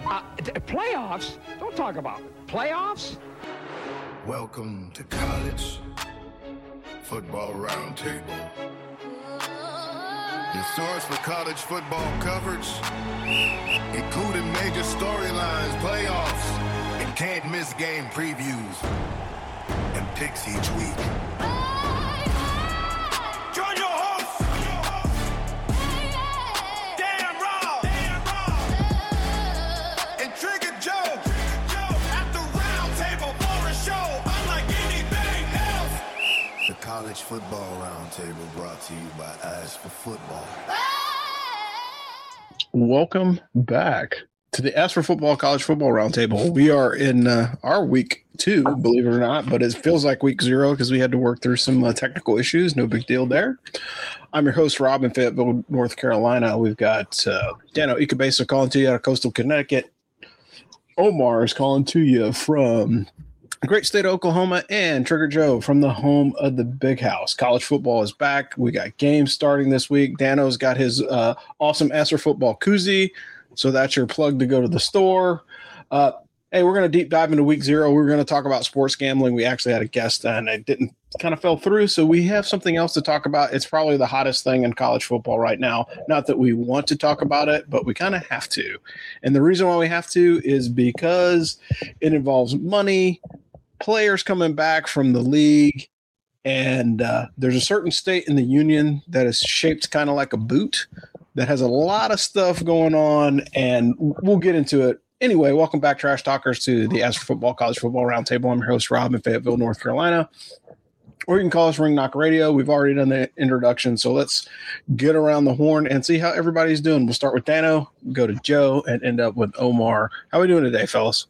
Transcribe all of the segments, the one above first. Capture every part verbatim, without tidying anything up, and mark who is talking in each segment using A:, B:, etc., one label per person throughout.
A: Uh, playoffs? Don't talk about it. Playoffs?
B: Welcome to College Football Roundtable. Your source for college football coverage, including major storylines, playoffs, and can't miss game previews, and picks each week. Join your host, Dan Raw, and Trigger Joe at the Roundtable for a show unlike anything else. The College Football Roundtable brought to you by Eyes for Football.
C: Welcome back to the Ask for Football College Football Roundtable. We are in uh, our week two, believe it or not, but it feels like week zero because we had to work through some uh, technical issues. No big deal there. I'm your host, Rob, in Fayetteville, North Carolina. We've got uh, Dano Ikebesa calling to you out of coastal Connecticut. Omar is calling to you from the great state of Oklahoma, and Trigger Joe from the home of the Big House. College football is back. We got games starting this week. Dano's got his uh, awesome Ask for Football koozie, so that's your plug to go to the store. Uh, hey, we're going to deep dive into week zero. We're going to talk about sports gambling. We actually had a guest, and it didn't kind of fell through, so we have something else to talk about. It's probably the hottest thing in college football right now. Not that we want to talk about it, but we kind of have to. And the reason why we have to is because it involves money, players coming back from the league, and uh, there's a certain state in the union that is shaped kind of like a boot that has a lot of stuff going on, and we'll get into it. Anyway, welcome back, Trash Talkers, to the Ask for Football College Football Roundtable. I'm your host, Rob, in Fayetteville, North Carolina. Or you can call us Ring Knock Radio. We've already done the introduction, so let's get around the horn and see how everybody's doing. We'll start with Dano, go to Joe, and end up with Omar. How are we doing today, fellas?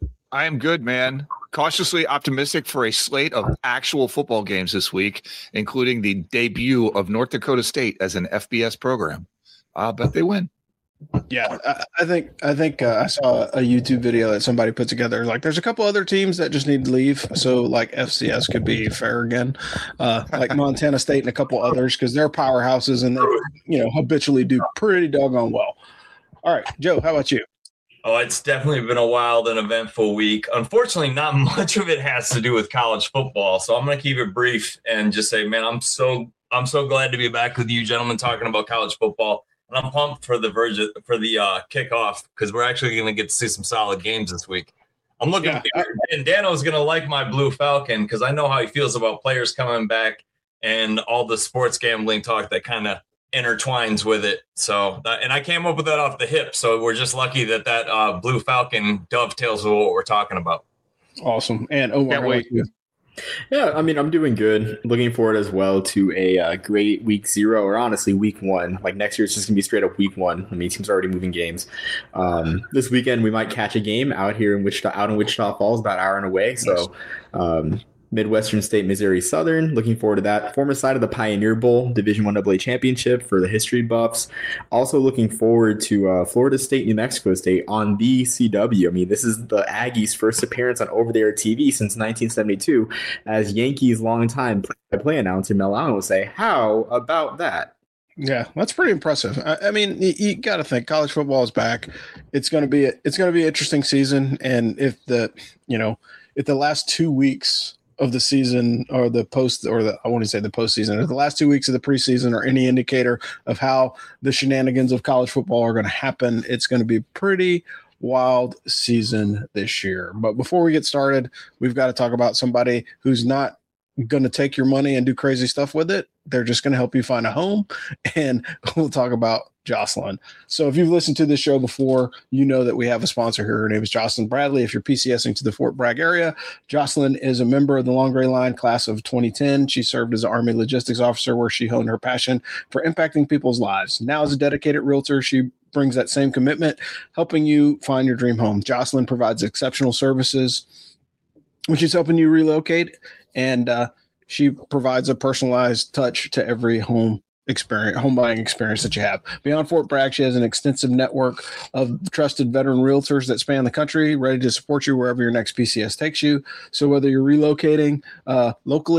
D: I am good, man. Cautiously optimistic for a slate of actual football games this week, including the debut of North Dakota State as an F B S program. I'll bet they win.
C: Yeah, I, I think I think uh, I saw a YouTube video that somebody put together. Like, there's a couple other teams that just need to leave, so like F C S could be fair again, uh, like Montana State and a couple others, because they're powerhouses and they, you know, habitually do pretty doggone well. All right, Joe, how about you?
E: Oh, it's definitely been a wild and eventful week. Unfortunately, not much of it has to do with college football, so I'm going to keep it brief and just say, man, I'm so I'm so glad to be back with you gentlemen talking about college football, and I'm pumped for the verge for the uh, kickoff because we're actually going to get to see some solid games this week. I'm looking, yeah. And Dano's going to like my Blue Falcon because I know how he feels about players coming back and all the sports gambling talk that kind of intertwines with it. So that, and I came up with that off the hip, so we're just lucky that that uh Blue Falcon dovetails with what we're talking about.
C: Awesome. And oh,
D: can't wait.
F: Yeah, I mean, I'm doing good. Looking forward as well to a uh, great week zero, or honestly week one. Like, next year it's just gonna be straight up week one. I mean, teams are already moving games. Um this weekend we might catch a game out here in Wichita out in Wichita Falls, about an hour and away. So um Midwestern State, Missouri Southern. Looking forward to that. Former side of the Pioneer Bowl, Division One double A championship for the history buffs. Also looking forward to uh, Florida State, New Mexico State on the C W. I mean, this is the Aggies' first appearance on over-the-air T V since nineteen seventy-two, as Yankees' longtime play-by-play announcer Mel Allen will say, "How about that?"
C: Yeah, that's pretty impressive. I, I mean, you, you got to think college football is back. It's going to be a, it's going to be an interesting season, and if the you know if the last two weeks of the season or the post or the I want to say the postseason or the last two weeks of the preseason or any indicator of how the shenanigans of college football are going to happen, it's going to be pretty wild season this year. But before we get started, we've got to talk about somebody who's not going to take your money and do crazy stuff with it. They're just going to help you find a home, and we'll talk about Jocelyn. So if you've listened to this show before, you know that we have a sponsor here. Her name is Jocelyn Bradley. If you're PCSing to the Fort Bragg area, Jocelyn is a member of the Long Gray Line class of twenty ten. She served as an Army logistics officer where she honed her passion for impacting people's lives. Now as a dedicated realtor, she brings that same commitment, helping you find your dream home. Jocelyn provides exceptional services, which is helping you relocate, and uh, she provides a personalized touch to every home experience, home buying experience that you have. Beyond Fort Bragg, she has an extensive network of trusted veteran realtors that span the country, ready to support you wherever your next P C S takes you. So whether you're relocating uh, locally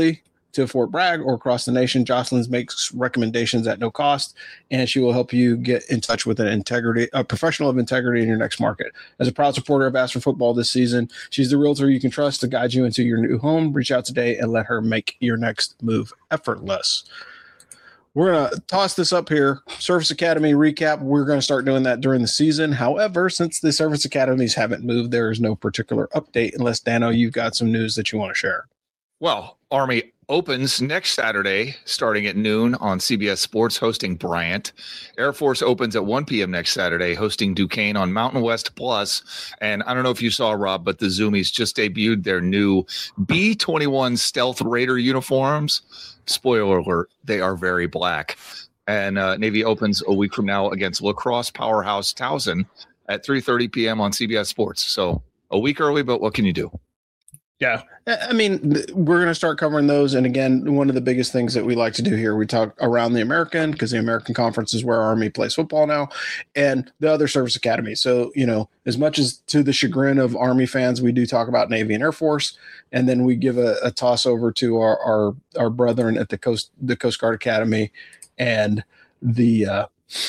C: to Fort Bragg or across the nation, Jocelyn makes recommendations at no cost, and she will help you get in touch with an integrity, a professional of integrity in your next market. As a proud supporter of Ask for Football this season, she's the realtor you can trust to guide you into your new home. Reach out today and let her make your next move effortless. We're going to toss this up here. Service Academy recap. We're going to start doing that during the season. However, since the Service Academies haven't moved, there is no particular update unless, Dano, you've got some news that you want to share.
D: Well, Army opens next Saturday starting at noon on C B S Sports hosting Bryant. Air Force opens at one p.m. next Saturday hosting Duquesne on Mountain West Plus. And I don't know if you saw, Rob, but the Zoomies just debuted their new B twenty-one Stealth Raider uniforms. Spoiler alert, they are very black. And uh, Navy opens a week from now against lacrosse powerhouse Towson at three thirty p.m. on C B S Sports. So a week early, but what can you do?
C: Yeah, I mean, we're going to start covering those. And again, one of the biggest things that we like to do here, we talk around the American, because the American Conference is where Army plays football now, and the other service academies. So, you know, as much as to the chagrin of Army fans, we do talk about Navy and Air Force, and then we give a, a toss over to our, our our brethren at the Coast the Coast Guard Academy and the uh,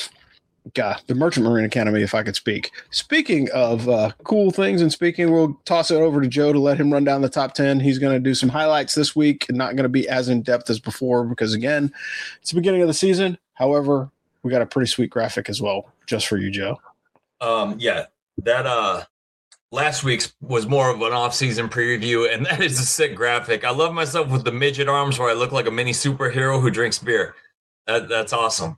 C: God, the Merchant Marine Academy, if I could speak. Speaking of uh, cool things and speaking, we'll toss it over to Joe to let him run down the top ten. He's going to do some highlights this week and not going to be as in-depth as before because, again, it's the beginning of the season. However, we got a pretty sweet graphic as well just for you, Joe.
E: Um, yeah, that uh, last week's was more of an off-season preview, and that is a sick graphic. I love myself with the midget arms where I look like a mini superhero who drinks beer. That, that's awesome.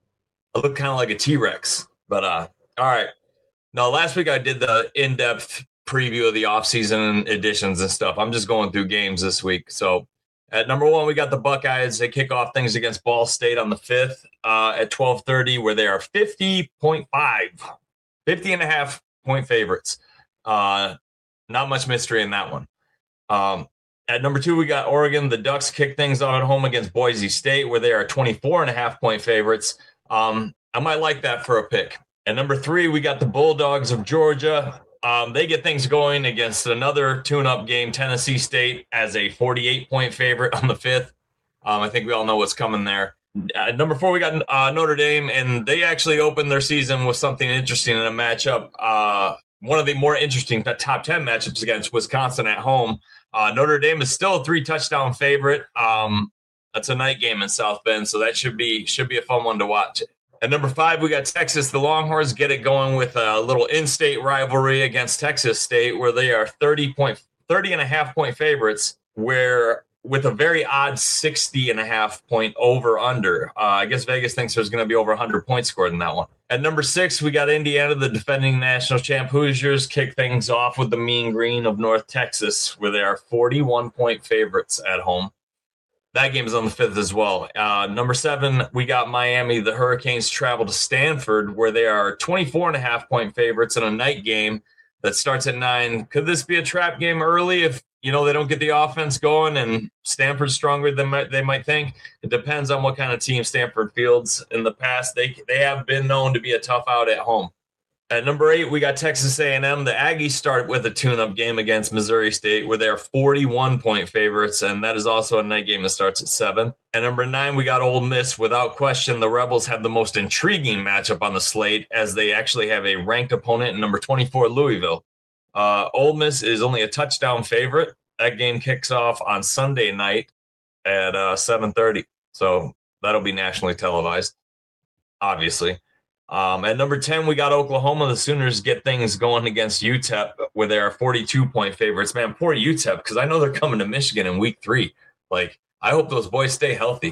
E: I look kind of like a T-Rex, but uh, all right. No, last week I did the in-depth preview of the offseason editions and stuff. I'm just going through games this week. So at number one, we got the Buckeyes. They kick off things against Ball State on the fifth uh, at twelve thirty, where they are fifty point five, fifty and a half point favorites. Uh, not much mystery in that one. Um, at number two, we got Oregon. The Ducks kick things off at home against Boise State, where they are twenty-four and a half point favorites. Um, I might like that for a pick. At number three, we got the Bulldogs of Georgia. Um, they get things going against another tune-up game, Tennessee State, as a forty-eight point favorite on the fifth. Um, I think we all know what's coming there. At number four, we got uh, Notre Dame, and they actually opened their season with something interesting in a matchup. Uh, one of the more interesting top ten matchups against Wisconsin at home. Uh, Notre Dame is still a three-touchdown favorite. Um, That's a night game in South Bend, so that should be should be a fun one to watch. At number five, we got Texas. The Longhorns get it going with a little in-state rivalry against Texas State, where they are thirty point thirty and a half point favorites, where with a very odd sixty and a half point over under. Uh, I guess Vegas thinks there's going to be over one hundred points scored in that one. At number six, we got Indiana, the defending national champ Hoosiers, kick things off with the Mean Green of North Texas, where they are forty-one point favorites at home. That game is on the fifth as well. Uh, number seven, we got Miami. The Hurricanes travel to Stanford, where they are twenty-four and a half point favorites in a night game that starts at nine. Could this be a trap game early if, you know, they don't get the offense going and Stanford's stronger than they might think? It depends on what kind of team Stanford fields. In the past, they they have been known to be a tough out at home. At number eight, we got Texas A and M. The Aggies start with a tune-up game against Missouri State, where they are forty-one point favorites, and that is also a night game that starts at seven. At number nine, we got Ole Miss. Without question, the Rebels have the most intriguing matchup on the slate, as they actually have a ranked opponent in number twenty-four, Louisville. Uh, Ole Miss is only a touchdown favorite. That game kicks off on Sunday night at uh, seven thirty, so that'll be nationally televised, obviously. Um, at number ten, we got Oklahoma. The Sooners get things going against U T E P, where they are forty-two point favorites. Man, poor U T E P, because I know they're coming to Michigan in week three. Like, I hope those boys stay healthy.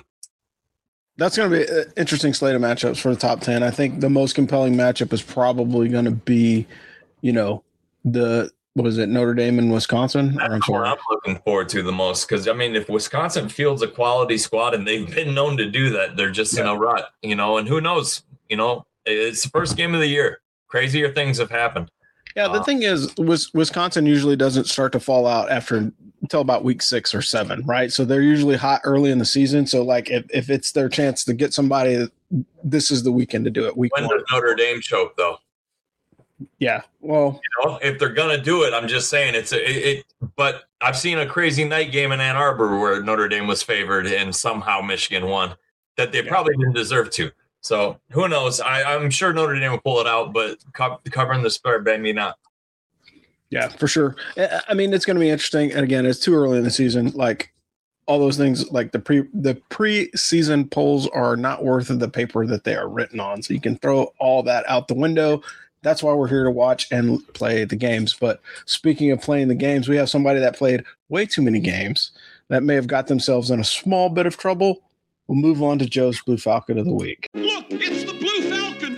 C: That's going to be an interesting slate of matchups for the top ten. I think the most compelling matchup is probably going to be, you know, the, what is it, Notre Dame and Wisconsin?
E: That's what I'm looking forward to the most, because, I mean, if Wisconsin fields a quality squad, and they've been known to do that, they're just yeah. in a rut, you know, and who knows, you know, it's the first game of the year. Crazier things have happened.
C: Yeah, the uh, thing is, Wisconsin usually doesn't start to fall out after until about week six or seven, right? So they're usually hot early in the season. So, like, if, if it's their chance to get somebody, this is the weekend to do it. Week
E: when
C: one.
E: does Notre Dame choke, though?
C: Yeah. Well,
E: you know, if they're gonna do it, I'm just saying it's a, it, it. But I've seen a crazy night game in Ann Arbor where Notre Dame was favored and somehow Michigan won that they yeah. probably didn't deserve to. So who knows? I, I'm sure Notre Dame will pull it out, but co- covering the spread, maybe not.
C: Yeah, for sure. I mean, it's going to be interesting. And again, it's too early in the season. Like all those things, like the pre the preseason polls are not worth the paper that they are written on. So you can throw all that out the window. That's why we're here to watch and play the games. But speaking of playing the games, we have somebody that played way too many games that may have got themselves in a small bit of trouble. We'll move on to Joe's Blue Falcon of the week.
B: Look, it's the Blue Falcon.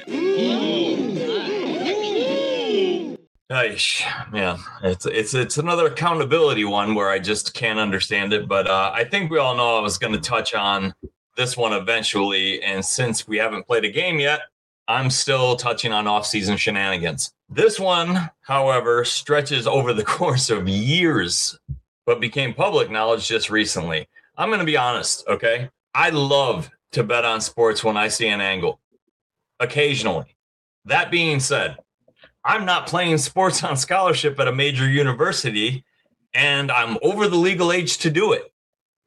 E: Aish, man, it's it's it's another accountability one where I just can't understand it. But uh, I think we all know I was going to touch on this one eventually. And since we haven't played a game yet, I'm still touching on off-season shenanigans. This one, however, stretches over the course of years, but became public knowledge just recently. I'm going to be honest, okay? I love to bet on sports when I see an angle, occasionally. That being said, I'm not playing sports on scholarship at a major university, and I'm over the legal age to do it.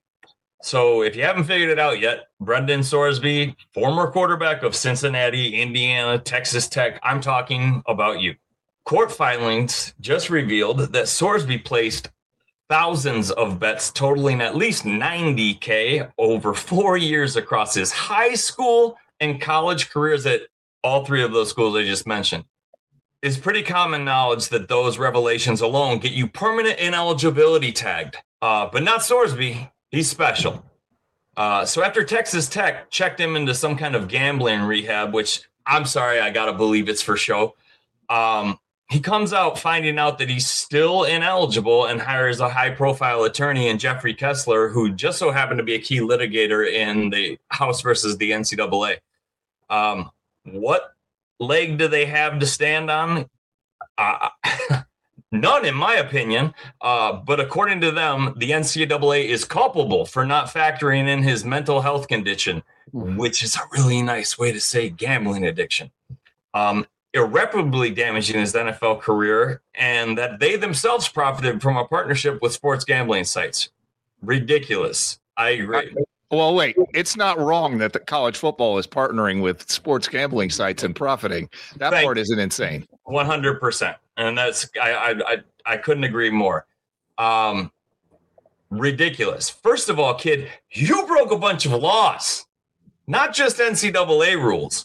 E: So if you haven't figured it out yet, Brendan Sorsby, former quarterback of Cincinnati, Indiana, Texas Tech, I'm talking about you. Court filings just revealed that Sorsby placed thousands of bets totaling at least ninety K over four years across his high school and college careers at all three of those schools I just mentioned. It's pretty common knowledge that those revelations alone get you permanent ineligibility tagged, uh, but not Sorsby. He's special. Uh, so after Texas Tech checked him into some kind of gambling rehab, which I'm sorry, I got to believe it's for show, um, he comes out finding out that he's still ineligible and hires a high-profile attorney in Jeffrey Kessler, who just so happened to be a key litigator in the House versus the N C double A. Um, what leg do they have to stand on? Uh, none, in my opinion. Uh, but according to them, the N C double A is culpable for not factoring in his mental health condition, which is a really nice way to say gambling addiction, um, irreparably damaging his N F L career, and that they themselves profited from a partnership with sports gambling sites. Ridiculous. I agree.
D: Well, wait, it's not wrong that the college football is partnering with sports gambling sites and profiting. That Thank part isn't insane.
E: one hundred percent. And that's, I, I, I, I couldn't agree more. Um, ridiculous. First of all, kid, you broke a bunch of laws, not just N C double A rules,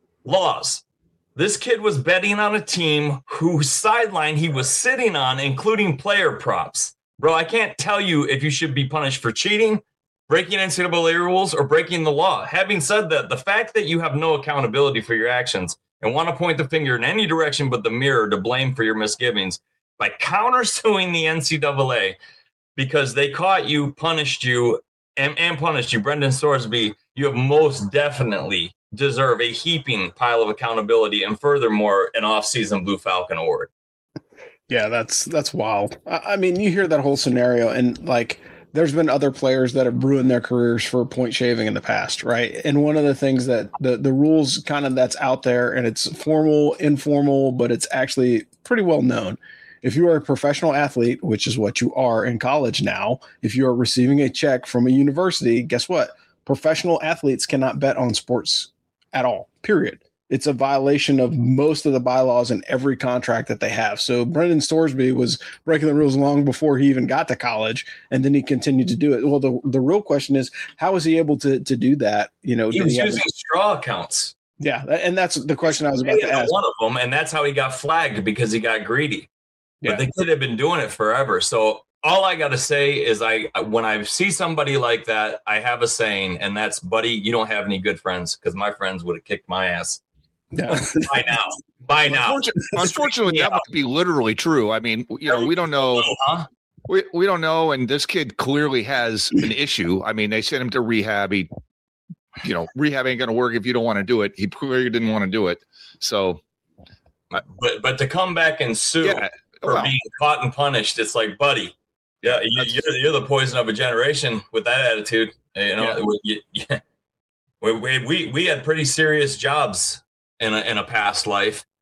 E: laws. This kid was betting on a team whose sideline he was sitting on, including player props. Bro, I can't tell you if you should be punished for cheating, breaking N C double A rules, or breaking the law. Having said that, the fact that you have no accountability for your actions and want to point the finger in any direction but the mirror to blame for your misgivings by countersuing the N C double A because they caught you, punished you, and, and punished you, Brendan Sorsby, you have most definitely deserve a heaping pile of accountability and furthermore an off-season Blue Falcon award.
C: Yeah, that's that's wild. I, I mean, you hear that whole scenario and like – there's been other players that have ruined their careers for point shaving in the past, right? And one of the things that the, the rules kind of that's out there, and it's formal, informal, but it's actually pretty well known. If you are a professional athlete, which is what you are in college now, if you are receiving a check from a university, guess what? Professional athletes cannot bet on sports at all, period. It's a violation of most of the bylaws in every contract that they have. So Brendan Sorsby was breaking the rules long before he even got to college, and then he continued to do it. Well, the, the real question is, how was he able to to do that? You know,
E: he was
C: he
E: using a, straw accounts.
C: Yeah, and that's the question I was about to ask.
E: One of them, and that's how he got flagged because he got greedy.
C: Yeah.
E: But they could have been doing it forever. So all I got to say is, I when I see somebody like that, I have a saying, and that's, buddy, you don't have any good friends, because my friends would have kicked my ass.
C: Yeah.
E: By now. By now.
D: Unfortunately, unfortunately that might be literally true. I mean, you know, we don't know. Huh? We we don't know. And this kid clearly has an issue. I mean, they sent him to rehab. He, you know, rehab ain't going to work if you don't want to do it. He clearly didn't want to do it. So,
E: but but to come back and sue
D: yeah,
E: for
D: well,
E: being caught and punished, it's like, buddy, yeah, you, you're, you're the poison of a generation with that attitude. You know, yeah. We, we we we had pretty serious jobs in a, in a past life,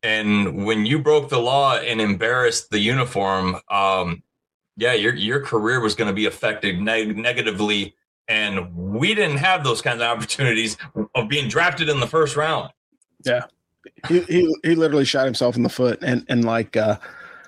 E: And when you broke the law and embarrassed the uniform, um, yeah, your your career was going to be affected neg- negatively. And we didn't have those kinds of opportunities of being drafted in the first round.
C: Yeah, he he, he literally shot himself in the foot. And and like uh,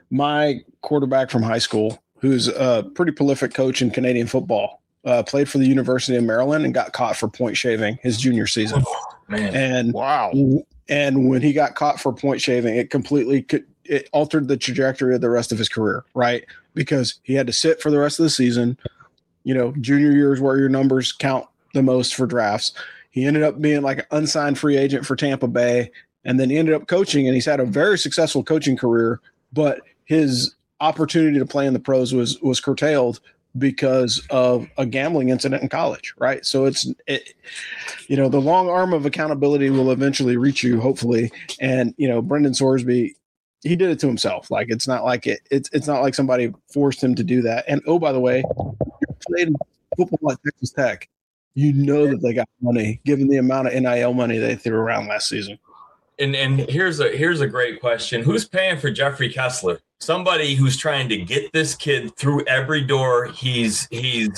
C: my quarterback from high school, who's a pretty prolific coach in Canadian football, uh, played for the University of Maryland and got caught for point shaving his junior season.
E: Oh, man.
C: And
D: Wow.
C: And when he got caught for point shaving, it completely could, it altered the trajectory of the rest of his career, right? Because he had to sit for the rest of the season. You know, junior year is where your numbers count the most for drafts. He ended up being like an unsigned free agent for Tampa Bay, and then he ended up coaching, and he's had a very successful coaching career, but his opportunity to play in the pros was was curtailed because of a gambling incident in college, right? So it's, it, you know, the long arm of accountability will eventually reach you, hopefully. And, you know, Brendan Sorsby, he did it to himself. Like, it's not like it, it's, it's not like somebody forced him to do that. And, oh, by the way, you played football at Texas Tech. You know that they got money, given the amount of N I L money they threw around last season.
E: And and here's a here's a great question. Who's paying for Jeffrey Kessler? Somebody who's trying to get this kid through every door he's he's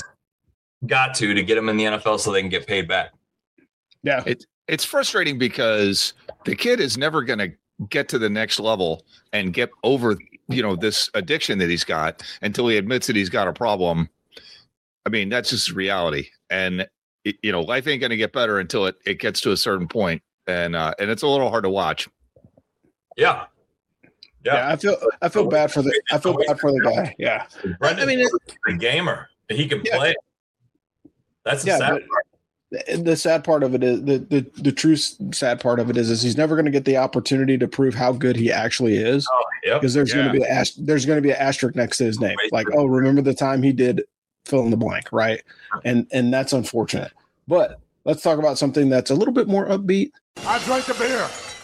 E: got to to get him in the N F L so they can get paid back.
C: Yeah.
D: It, it's frustrating because the kid is never going to get to the next level and get over, you know, this addiction that he's got until he admits that he's got a problem. I mean, that's just reality. And, it, you know, life ain't going to get better until it, it gets to a certain point. And uh, and it's a little hard to watch.
E: Yeah.
C: Yeah. yeah I feel I feel bad for the I feel bad for the guy. Yeah.
E: Brendan,
C: I mean, it's
E: a gamer. He can
C: yeah.
E: play. That's the
C: yeah,
E: sad
C: but
E: part.
C: The sad part of it is the the, the true sad part of it is is he's never going to get the opportunity to prove how good he actually is.
E: Oh, yep.
C: Because there's
D: Yeah.
C: going to be a there's going to be an asterisk next to his name. Like, oh, remember the time he did fill in the blank, right? And and that's unfortunate. But let's talk about something that's a little bit more upbeat.
B: I drank the beer.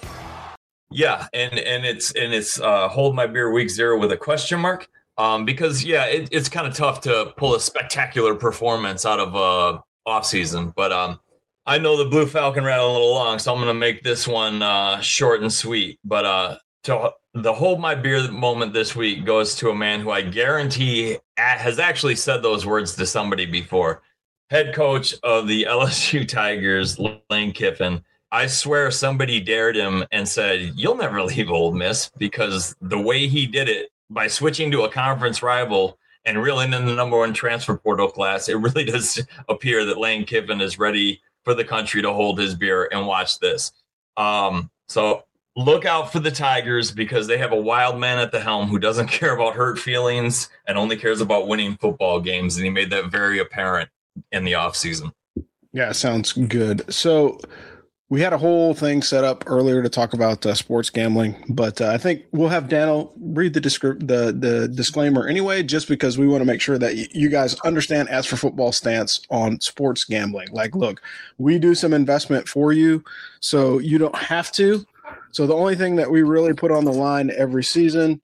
E: Yeah, and and it's and it's uh, hold my beer week zero with a question mark. Um, because yeah, it, it's kind of tough to pull a spectacular performance out of uh off season. But um, I know the Blue Falcon ran a little long, so I'm going to make this one uh, short and sweet. But uh, to the hold my beer moment this week goes to a man who I guarantee has actually said those words to somebody before. Head coach of the L S U Tigers, Lane Kiffin. I swear somebody dared him and said, "You'll never leave Ole Miss," because the way he did it by switching to a conference rival and reeling in the number one transfer portal class, it really does appear that Lane Kiffin is ready for the country to hold his beer and watch this. Um, so look out for the Tigers because they have a wild man at the helm who doesn't care about hurt feelings and only cares about winning football games. And he made that very apparent in the offseason.
C: Yeah, sounds good. So we had a whole thing set up earlier to talk about uh, sports gambling, but uh, I think we'll have Daniel read the, descri- the the disclaimer anyway, just because we want to make sure that y- you guys understand As for Football stance on sports gambling. Like, look, we do some investment for you, so you don't have to. So the only thing that we really put on the line every season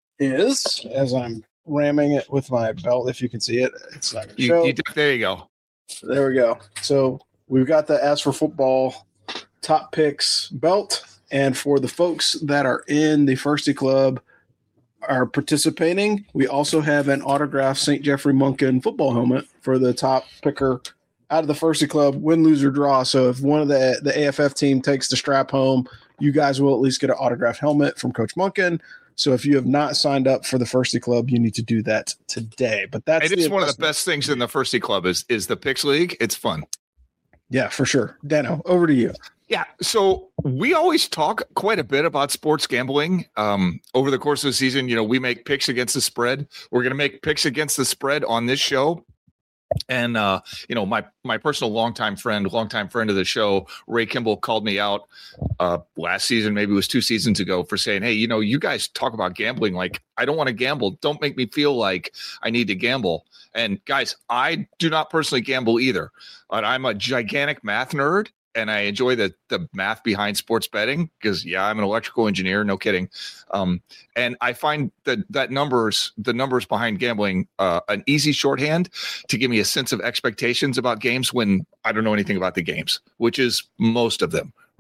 C: is, as I'm ramming it with my belt, if you can see it, it's not going to
D: You,
C: show.
D: you, there you go.
C: There we go. So we've got the As for Football top picks belt, and for the folks that are in the Firsty Club are participating, we also have an autographed Saint Jeffrey Monken football helmet for the top picker out of the Firsty Club, win, lose, or draw. So if one of the the A F F team takes the strap home, you guys will at least get an autographed helmet from Coach Monken. So if you have not signed up for the Firsty Club, you need to do that today. But that's
D: And it's
C: the
D: one of the best things in the Firsty Club is is the Picks League. It's fun.
C: Yeah, for sure. Dano, over to you.
D: Yeah. So we always talk quite a bit about sports gambling um, over the course of the season. You know, we make picks against the spread. We're going to make picks against the spread on this show. And, uh, you know, my my personal longtime friend, longtime friend of the show, Ray Kimball, called me out uh, last season, maybe it was two seasons ago, for saying, hey, you know, you guys talk about gambling like I don't want to gamble. Don't make me feel like I need to gamble. And guys, I do not personally gamble either. But I'm a gigantic math nerd. And I enjoy the the math behind sports betting because, yeah, I'm an electrical engineer. No kidding. Um, and I find that that numbers, the numbers behind gambling, uh, an easy shorthand to give me a sense of expectations about games when I don't know anything about the games, which is most of them,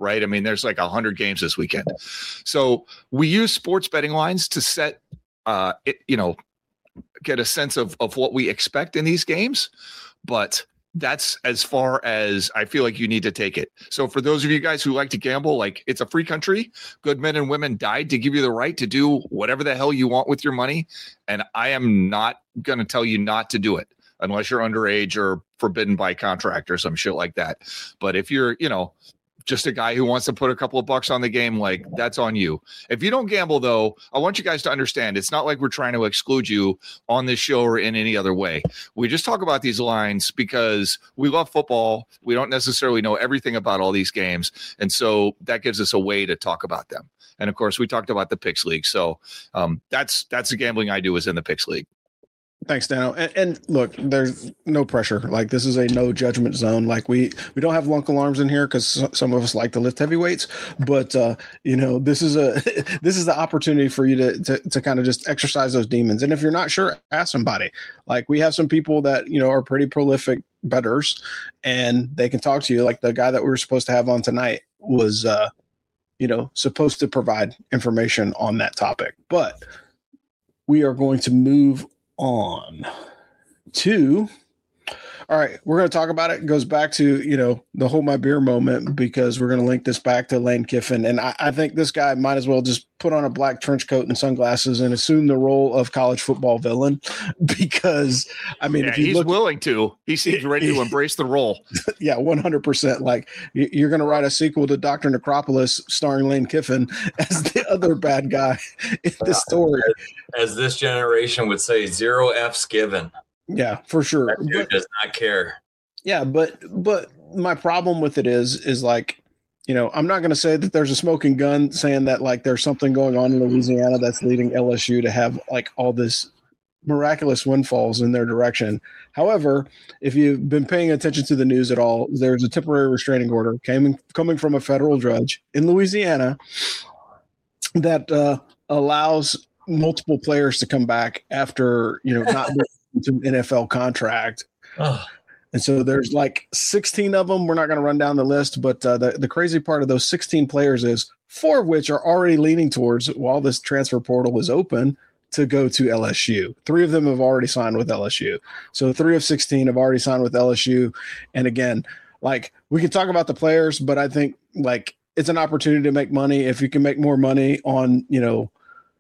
D: right? I mean, there's like a hundred games this weekend. So we use sports betting lines to set, uh, it, you know, get a sense of, of what we expect in these games. But that's as far as I feel like you need to take it. So for those of you guys who like to gamble, like it's a free country, good men and women died to give you the right to do whatever the hell you want with your money. And I am not going to tell you not to do it unless you're underage or forbidden by contract or some shit like that. But if you're, you know, just a guy who wants to put a couple of bucks on the game, like that's on you. If you don't gamble, though, I want you guys to understand it's not like we're trying to exclude you on this show or in any other way. We just talk about these lines because we love football. We don't necessarily know everything about all these games. And so that gives us a way to talk about them. And of course, we talked about the Picks League. So um, that's that's the gambling I do is in the Picks League.
C: Thanks, Dano. And, and look, there's no pressure. Like this is a no judgment zone. Like we we don't have lunk alarms in here because some of us like to lift heavy weights. But uh, you know, this is a this is the opportunity for you to, to to kind of just exercise those demons. And if you're not sure, ask somebody. Like we have some people that you know are pretty prolific bettors, and they can talk to you. Like the guy that we were supposed to have on tonight was, uh, you know, supposed to provide information on that topic. But we are going to move on to all right, we're going to talk about it. It goes back to, you know, the hold my beer moment because we're going to link this back to Lane Kiffin. And I, I think this guy might as well just put on a black trench coat and sunglasses and assume the role of college football villain because, I mean,
D: yeah,
C: if you
D: he's
C: look,
D: willing to. He seems ready to embrace the role.
C: Yeah, one hundred percent. Like you're going to write a sequel to Doctor Necropolis starring Lane Kiffin as the other bad guy in the story.
E: As, as this generation would say, zero F's given.
C: Yeah, for sure.
E: That dude
C: But,
E: does not care.
C: yeah, but but my problem with it is is like, you know, I'm not going to say that there's a smoking gun saying that like there's something going on in Louisiana that's leading L S U to have like all this miraculous windfalls in their direction. However, if you've been paying attention to the news at all, there's a temporary restraining order came, coming from a federal judge in Louisiana that uh, allows multiple players to come back after, you know, not to an N F L contract.
E: Oh.
C: And so there's like sixteen of them. We're not going to run down the list, but uh, the, the crazy part of those sixteen players is four of which are already leaning towards, while this transfer portal is open, to go to L S U. Three of them have already signed with L S U. So three of sixteen have already signed with L S U. And again, like we can talk about the players, but I think like it's an opportunity to make money. If you can make more money on, you know,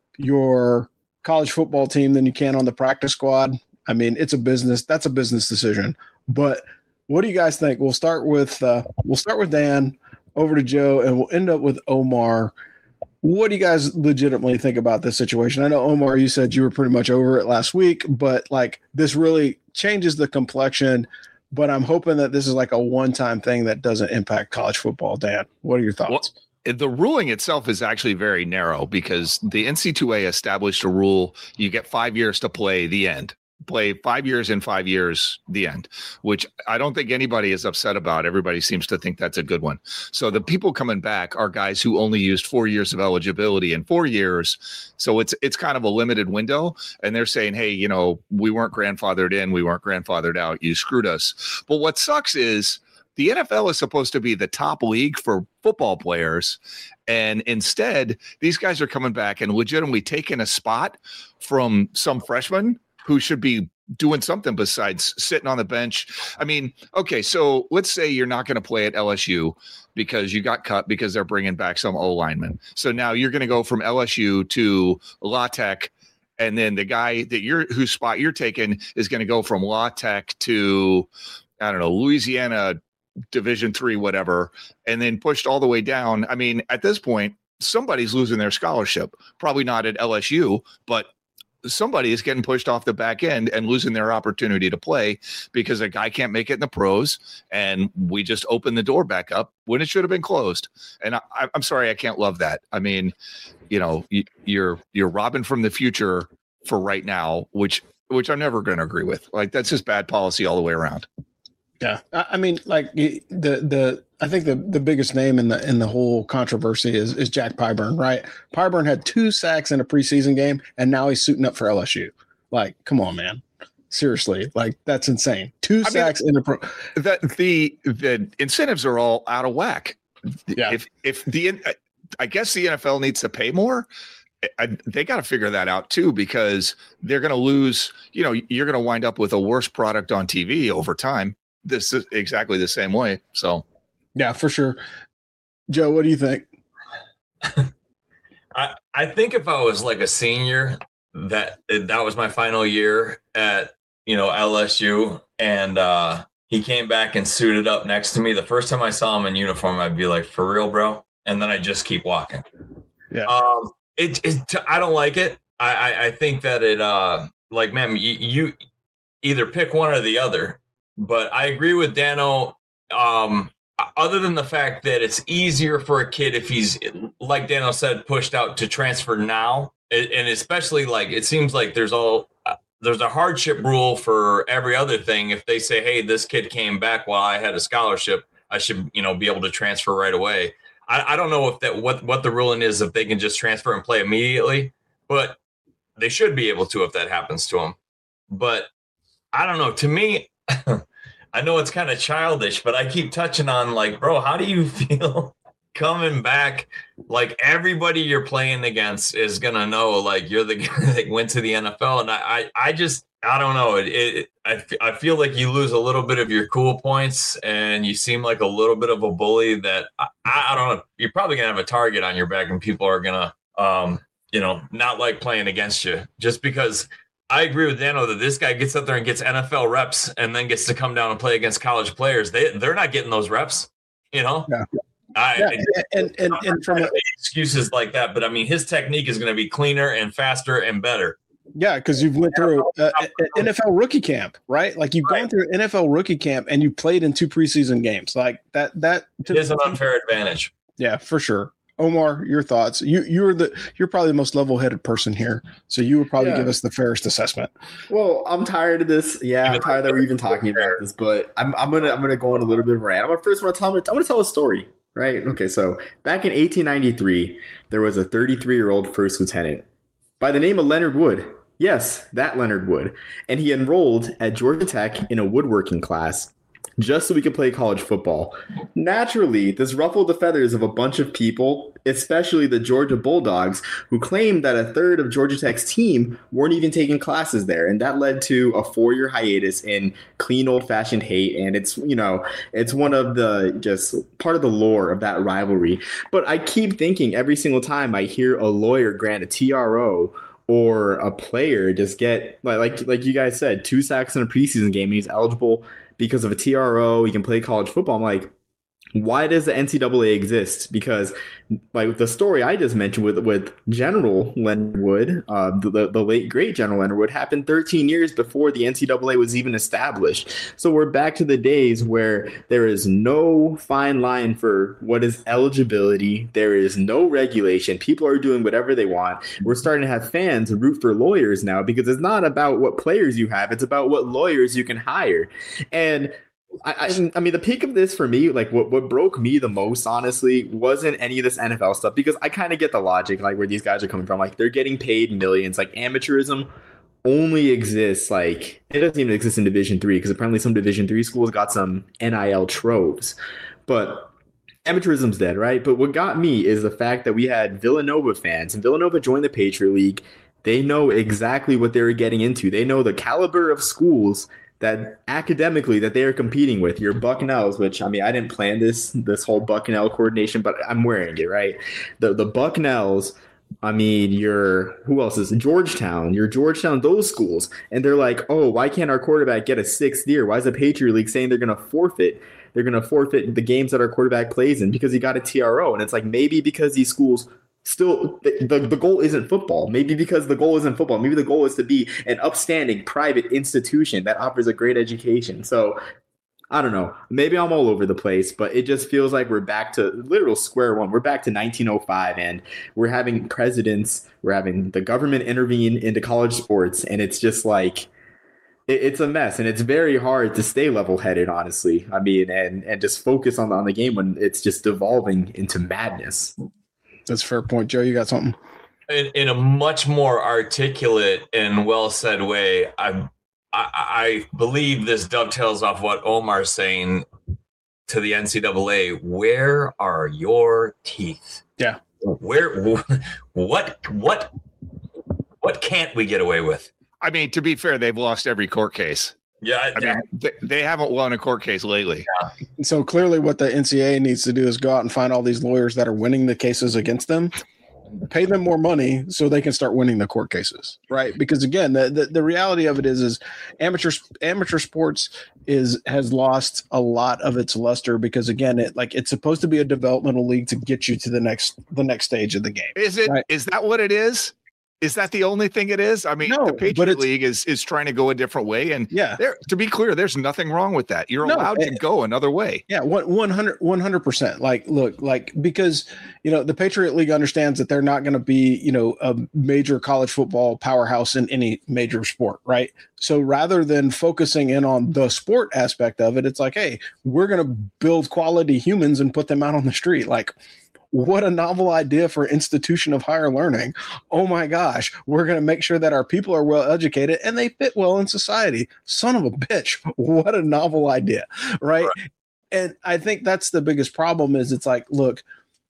C: your college football team than you can on the practice squad, I mean, it's a business. That's a business decision. But what do you guys think? We'll start with uh, we'll start with Dan, over to Joe, and we'll end up with Omar. What do you guys legitimately think about this situation? I know, Omar, you said you were pretty much over it last week, but like this really changes the complexion. But I'm hoping that this is like a one-time thing that doesn't impact college football. Dan, what are your thoughts?
D: Well, the ruling itself is actually very narrow because the N C double A established a rule. You get five years to play the end. Play five years in five years, the end, which I don't think anybody is upset about. Everybody seems to think that's a good one. So the people coming back are guys who only used four years of eligibility in four years. So it's it's kind of a limited window. And they're saying, hey, you know, we weren't grandfathered in. We weren't grandfathered out. You screwed us. But what sucks is the N F L is supposed to be the top league for football players. And instead, these guys are coming back and legitimately taking a spot from some freshmen who should be doing something besides sitting on the bench. I mean, okay, so let's say you're not going to play at L S U because you got cut because they're bringing back some O lineman. So now you're going to go from L S U to La Tech, and then the guy that you're whose spot you're taking is going to go from La Tech to, I don't know, Louisiana Division three, whatever, and then pushed all the way down. I mean, at this point, somebody's losing their scholarship. Probably not at L S U, but somebody is getting pushed off the back end and losing their opportunity to play because a guy can't make it in the pros. And we just opened the door back up when it should have been closed. And I, I'm sorry, I can't love that. I mean, you know, you, you're, you're robbing from the future for right now, which, which I'm never going to agree with. Like, that's just bad policy all the way around.
C: Yeah. I mean, like the, the, I think the, the biggest name in the in the whole controversy is, is Jack Pyburn, right? Pyburn had two sacks in a preseason game, and now he's suiting up for L S U. Like, come on, man. Seriously, like that's insane. Two I sacks mean, in a pro.
D: That the the incentives are all out of whack.
C: Yeah.
D: If if the I guess the N F L needs to pay more. I, they got to figure that out too, because they're going to lose. You know, you're going to wind up with a worse product on T V over time. This is exactly the same way. So,
C: yeah, for sure. Joe, what do you think?
E: I I think if I was like a senior, that that was my final year at you know L S U, and uh, he came back and suited up next to me. The first time I saw him in uniform, I'd be like, "For real, bro?" And then I just keep walking.
C: Yeah.
E: Um, It, it, I don't like it. I, I, I think that it, uh, like, man, you, you either pick one or the other. But I agree with Dano. Um, other than the fact that it's easier for a kid if he's, like Dano said, pushed out to transfer now, and especially like it seems like there's all there's a hardship rule for every other thing. If they say, hey, this kid came back while I had a scholarship, I should you know be able to transfer right away. I don't know if that what, what the ruling is, if they can just transfer and play immediately, but they should be able to if that happens to them. But I don't know. To me, I know it's kind of childish, but I keep touching on like, bro, how do you feel coming back? Like everybody you're playing against is going to know like you're the guy that went to the N F L. And I, I, I just I don't know. It, it I, I feel like you lose a little bit of your cool points and you seem like a little bit of a bully that I, I don't know. You're probably going to have a target on your back and people are going to, um, you know, not like playing against you just because I agree with Dano that this guy gets up there and gets N F L reps and then gets to come down and play against college players. They, they're not getting those reps, you know?
C: Yeah.
E: I,
C: yeah. And, and, and, and from a,
E: excuses like that, but I mean, his technique is going to be cleaner and faster and better.
C: Yeah, because you've went through uh, an N F L rookie camp, right? Like you've right. gone through an N F L rookie camp and you played in two preseason games. Like that, that
E: it is an unfair advantage.
C: Yeah, for sure. Omar, your thoughts? You you're the you're probably the most level-headed person here, so you would probably yeah. give us the fairest assessment.
F: Well, I'm tired of this. Yeah, I'm tired that we're even talking about this, but I'm I'm gonna I'm gonna go on a little bit of a rant. I'm gonna first want to tell I'm gonna tell a story. Right. Okay. So back in eighteen ninety-three, there was a thirty-three year old first lieutenant by the name of Leonard Wood. Yes, that Leonard Wood. And he enrolled at Georgia Tech in a woodworking class just so we could play college football. Naturally, this ruffled the feathers of a bunch of people, especially the Georgia Bulldogs, who claimed that a third of Georgia Tech's team weren't even taking classes there. And that led to a four-year hiatus in clean old-fashioned hate. And it's, you know, it's one of the just part of the lore of that rivalry. But I keep thinking every single time I hear a lawyer grant a T R O or a player just get, like like you guys said, two sacks in a preseason game and he's eligible because of a T R O, he can play college football. I'm like, why does the N C double A exist? Because like the story I just mentioned with with General Leonard Wood, uh, the, the late great General Leonard Wood, happened thirteen years before the N C double A was even established. So we're back to the days where there is no fine line for what is eligibility. There is no regulation. People are doing whatever they want. We're starting to have fans root for lawyers now because it's not about what players you have. It's about what lawyers you can hire. And I, I, I mean, the peak of this for me, like what, what broke me the most, honestly, wasn't any of this N F L stuff, because I kind of get the logic, like where these guys are coming from. Like they're getting paid millions. Like amateurism only exists, like it doesn't even exist in Division three, because apparently some Division three schools got some N I L troves. But amateurism's dead, right? But what got me is the fact that we had Villanova fans, and Villanova joined the Patriot League. They know exactly what they were getting into. They know the caliber of schools that academically that they are competing with. Your Bucknells, which I mean, I didn't plan this this whole Bucknell coordination, but I'm wearing it, right? The the Bucknells, I mean, your who else is Georgetown, your Georgetown, those schools, and they're like, oh, why can't our quarterback get a sixth year? Why is the Patriot League saying they're going to forfeit? They're going to forfeit the games that our quarterback plays in because he got a T R O, and it's like maybe because these schools. Still, the, the goal isn't football. Maybe because the goal isn't football. Maybe the goal is to be an upstanding private institution that offers a great education. So, I don't know. Maybe I'm all over the place, but it just feels like we're back to literal square one. We're back to nineteen oh five, and we're having presidents. We're having the government intervene into college sports, and it's just like it, it's a mess, and it's very hard to stay level-headed, honestly. I mean, and and just focus on the, on the game when it's just devolving into madness.
C: That's a fair point. Joe, you got something?
E: In, in a much more articulate and well-said way, I, I I believe this dovetails off what Omar's saying. to the N C double A, where are your teeth?
C: Yeah.
E: Where, what, what, what can't we get away with?
D: I mean, to be fair, they've lost every court case.
E: Yeah.
D: I mean, they, they haven't won a court case lately.
E: Yeah.
C: So clearly what the N C double A needs to do is go out and find all these lawyers that are winning the cases against them, pay them more money so they can start winning the court cases, right? Because again, the, the, the reality of it is, is amateur amateur sports is has lost a lot of its luster because again, it like it's supposed to be a developmental league to get you to the next the next stage of the game.
D: Is it?
C: Right?
D: Is that what it is? Is that the only thing it is? I mean,
C: No,
D: the
C: but
D: Patriot
C: it's-
D: League is is trying to go a different way, and
C: Yeah.
D: there. To be clear, there's nothing wrong with that. You're
C: No,
D: allowed to
C: it-
D: go another way.
C: Yeah, one, one hundred, one hundred percent. Like, look, like, because, you know, the Patriot League understands that they're not going to be, you know, a major college football powerhouse in any major sport, right? So rather than focusing in on the sport aspect of it, it's like, hey, we're going to build quality humans and put them out on the street. Like, what a novel idea for institution of higher learning. Oh my gosh, we're going to make sure that our people are well educated and they fit well in society. Son of a bitch. What a novel idea, right? right. And I think that's the biggest problem is it's like, look,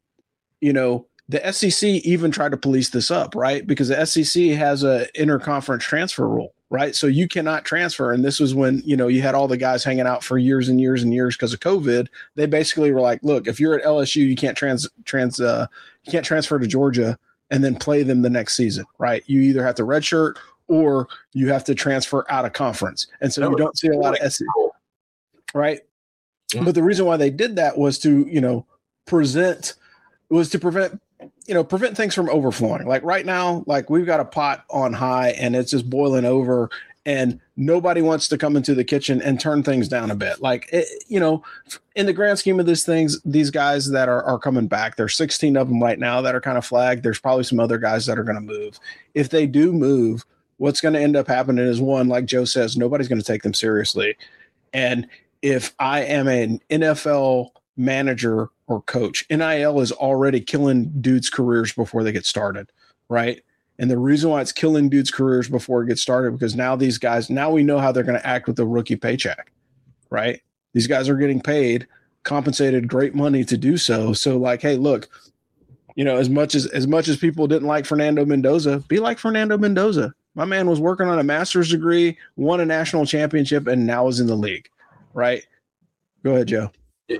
C: you know, the S E C even tried to police this up, right? Because the S E C has a interconference transfer rule, right? So you cannot transfer. And this was when, you know, you had all the guys hanging out for years and years and years because of COVID. They basically were like, look, if you're at L S U, you can't trans trans uh, you can't transfer to Georgia and then play them the next season, right? You either have to redshirt or you have to transfer out of conference. And so you don't see a lot of S E C, right? Yeah. But the reason why they did that was to, you know, present was to prevent you know, prevent things from overflowing. Like right now, like we've got a pot on high and it's just boiling over and nobody wants to come into the kitchen and turn things down a bit. Like, it, you know, in the grand scheme of these things, these guys that are, are coming back, there's sixteen of them right now that are kind of flagged. There's probably some other guys that are going to move. If they do move, what's going to end up happening is one, like Joe says, nobody's going to take them seriously. And if I am an N F L manager or coach, N I L is already killing dudes' careers before they get started, right? And the reason why it's killing dudes' careers before it gets started, because now these guys, now we know how they're going to act with a rookie paycheck, right? These guys are getting paid, compensated great money to do so. So like, hey, look, you know, as much as, as much as people didn't like Fernando Mendoza, be like Fernando Mendoza. My man was working on a master's degree, won a national championship, and now is in the league, right? Go ahead, Joe.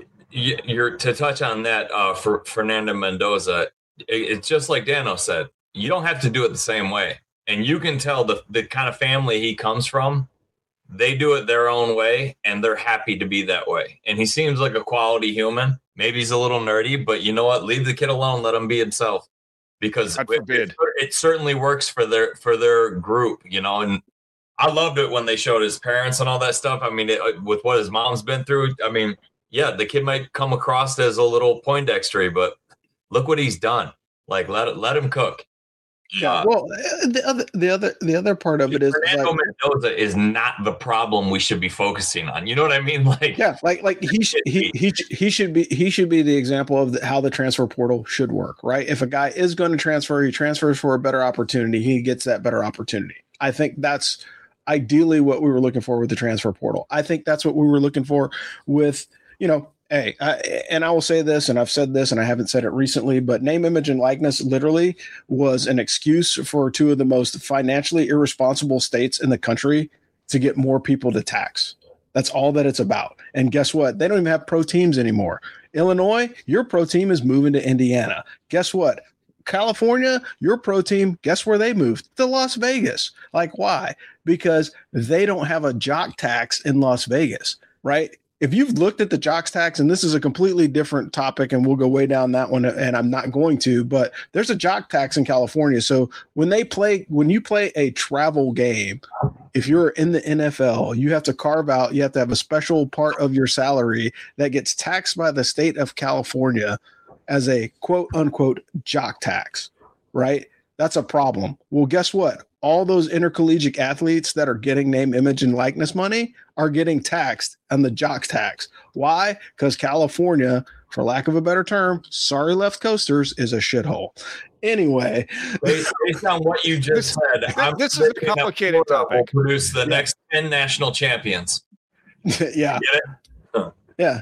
E: You're to touch on that uh, for Fernando Mendoza. It, it's just like Dano said, you don't have to do it the same way. And you can tell the, the kind of family he comes from, they do it their own way and they're happy to be that way. And he seems like a quality human. Maybe he's a little nerdy, but you know what? Leave the kid alone. Let him be himself because it, it, it certainly works for their, for their group, you know, and I loved it when they showed his parents and all that stuff. I mean, it, with what his mom's been through, I mean, yeah, the kid might come across as a little Poindextery, but look what he's done. Like, let it, let him cook.
C: Yeah. Uh, well, the other, the other, the other part of it is
E: Fernando
C: like,
E: Mendoza is not the problem we should be focusing on. You know what I mean? Like,
C: yeah, like, like he should, he, he, he should be, he should be the example of the, how the transfer portal should work, right? If a guy is going to transfer, he transfers for a better opportunity. He gets that better opportunity. I think that's ideally what we were looking for with the transfer portal. I think that's what we were looking for with, you know, hey, I, and I will say this, and I've said this, and I haven't said it recently, but name, image, and likeness literally was an excuse for two of the most financially irresponsible states in the country to get more people to tax. That's all that it's about. And guess what? They don't even have pro teams anymore. Illinois, your pro team is moving to Indiana. Guess what? California, your pro team, guess where they moved? To Las Vegas. Like, why? Because they don't have a jock tax in Las Vegas, right? If you've looked at the jocks tax, and this is a completely different topic, and we'll go way down that one, and I'm not going to, but there's a jock tax in California. So when they play, when you play a travel game, if you're in the N F L, you have to carve out, you have to have a special part of your salary that gets taxed by the state of California as a quote unquote jock tax, right? That's a problem. Well, guess what? All those intercollegiate athletes that are getting name, image, and likeness money are getting taxed on the jocks tax. Why? Because California, for lack of a better term, sorry left coasters, is a shithole. Anyway,
E: based, based on what you just
D: this,
E: said,
D: this,
E: I'm
D: this is a complicated topic.
E: We'll produce the
C: yeah.
E: next ten national champions.
C: yeah,
E: Huh.
C: yeah.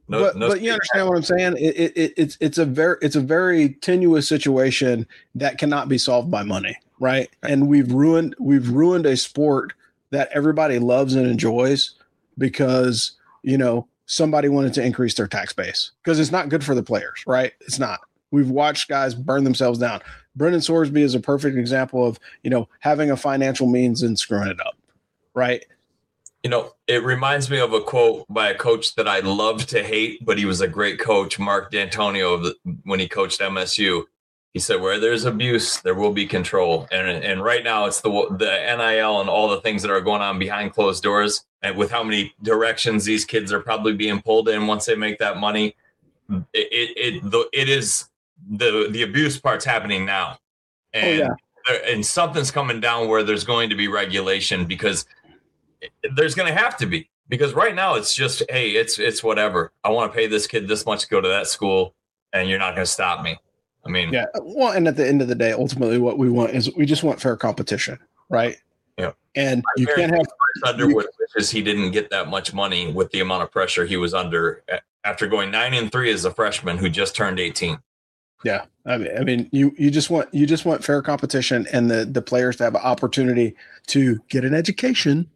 E: No,
C: but
E: no
C: but you understand what I'm saying? It, it, it it's it's a very it's a very tenuous situation that cannot be solved by money, right? And we've ruined we've ruined a sport that everybody loves and enjoys because, you know, somebody wanted to increase their tax base because it's not good for the players, right? It's not. We've watched guys burn themselves down. Brendan Sorsby is a perfect example of, you know, having a financial means and screwing it up, right?
E: You know, it reminds me of a quote by a coach that I love to hate, but he was a great coach, Mark D'Antonio, of the, when he coached M S U. He said, where there's abuse, there will be control. And and right now it's the the N I L and all the things that are going on behind closed doors, and with how many directions these kids are probably being pulled in once they make that money. It it it, the, it is the the abuse part's happening now. And,
C: oh, yeah.
E: and something's coming down where there's going to be regulation, because there's going to have to be, because right now it's just, hey, it's it's whatever. I want to pay this kid this much to go to that school, and you're not going to stop me. I mean,
C: yeah. Well, and at the end of the day, ultimately, what we want is we just want fair competition, right?
E: Yeah.
C: And you can't have
E: Underwood wishes he didn't get that much money with the amount of pressure he was under after going nine and three as a freshman who just turned eighteen.
C: Yeah, I mean, I mean, you you just want you just want fair competition, and the the players to have an opportunity to get an education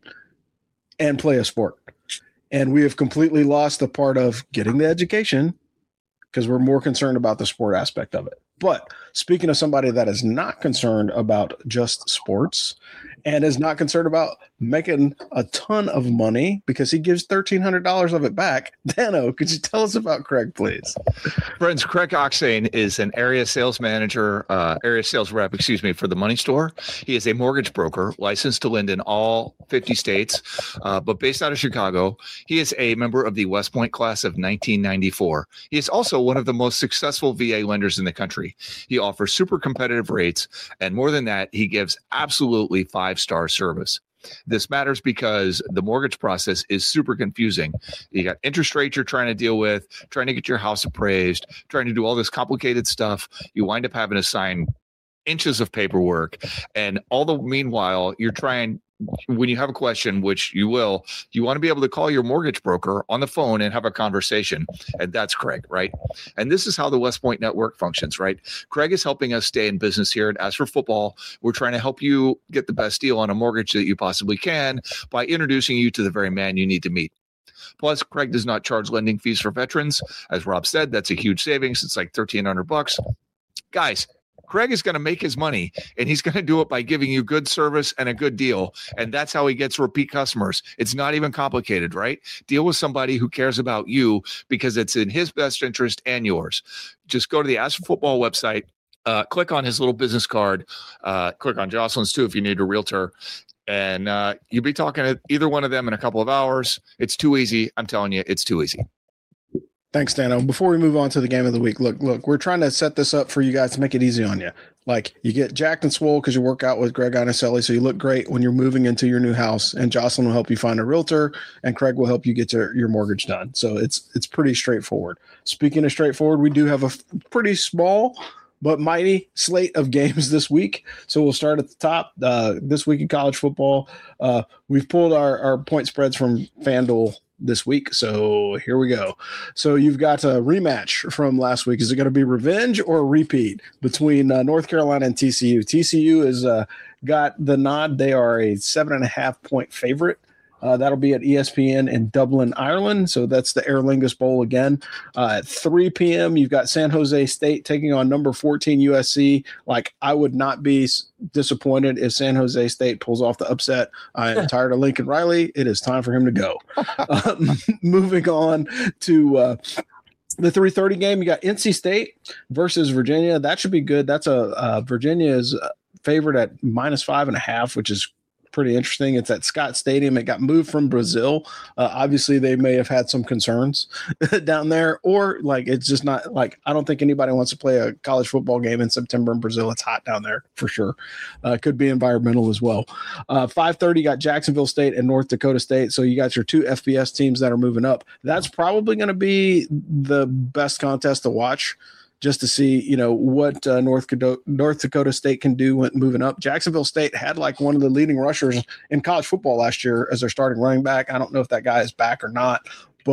C: and play a sport. And we have completely lost the part of getting the education because we're more concerned about the sport aspect of it. But speaking of somebody that is not concerned about just sports and is not concerned about making a ton of money because he gives thirteen hundred dollars of it back, Dano, could you tell us about Craig, please?
D: Friends, Craig Oxane is an area sales manager, uh, area sales rep, excuse me, for the Money Store. He is a mortgage broker licensed to lend in all fifty states, uh, but based out of Chicago. He is a member of the West Point class of nineteen ninety-four. He is also one of the most successful V A lenders in the country. He offers super competitive rates, and more than that, he gives absolutely five-star service. This matters because the mortgage process is super confusing. You got interest rates you're trying to deal with, trying to get your house appraised, trying to do all this complicated stuff. You wind up having to sign inches of paperwork, and all the meanwhile, you're trying, when you have a question, which you will, you want to be able to call your mortgage broker on the phone and have a conversation. And that's Craig, right? And this is how the West Point Network functions, right? Craig is helping us stay in business here. And as for football, we're trying to help you get the best deal on a mortgage that you possibly can by introducing you to the very man you need to meet. Plus, Craig does not charge lending fees for veterans. As Rob said, that's a huge savings. It's like thirteen hundred bucks. Guys, Craig is going to make his money, and he's going to do it by giving you good service and a good deal. And that's how he gets repeat customers. It's not even complicated, right? Deal with somebody who cares about you because it's in his best interest and yours. Just go to the Ask for Football website, uh, click on his little business card, uh, click on Jocelyn's too if you need a realtor. And uh, you'll be talking to either one of them in a couple of hours. It's too easy. I'm telling you, it's too easy.
C: Thanks, Dano. Before we move on to the game of the week, look, look, we're trying to set this up for you guys to make it easy on you. Like, you get jacked and swole because you work out with Greg Inicelli, so you look great when you're moving into your new house, and Jocelyn will help you find a realtor, and Craig will help you get your, your mortgage done. So it's it's pretty straightforward. Speaking of straightforward, we do have a f- pretty small but mighty slate of games this week. So we'll start at the top. Uh, this week in college football, uh, we've pulled our, our point spreads from FanDuel this week. So here we go. So you've got a rematch from last week. Is it going to be revenge or a repeat between uh, North Carolina and T C U? T C U has uh, got the nod. They are a seven and a half point favorite. Uh, that'll be at E S P N in Dublin, Ireland. So that's the Aer Lingus Bowl again. Uh, at three p.m., you've got San Jose State taking on number fourteen U S C. Like, I would not be disappointed if San Jose State pulls off the upset. I am tired of Lincoln Riley. It is time for him to go. um, moving on to uh, the three thirty game, you got N C State versus Virginia. That should be good. That's a uh, Virginia is favored at minus five and a half, which is pretty interesting. It's at Scott Stadium. It got moved from Brazil. Uh, obviously, they may have had some concerns down there, or like it's just not like I don't think anybody wants to play a college football game in September in Brazil. It's hot down there for sure. Uh, could be environmental as well. Uh, five thirty got Jacksonville State and North Dakota State. So you got your two F B S teams that are moving up. That's probably going to be the best contest to watch, just to see, you know, what uh, North Dakota, North Dakota State can do when moving up. Jacksonville State had like one of the leading rushers in college football last year as their starting running back. I don't know if that guy is back or not, but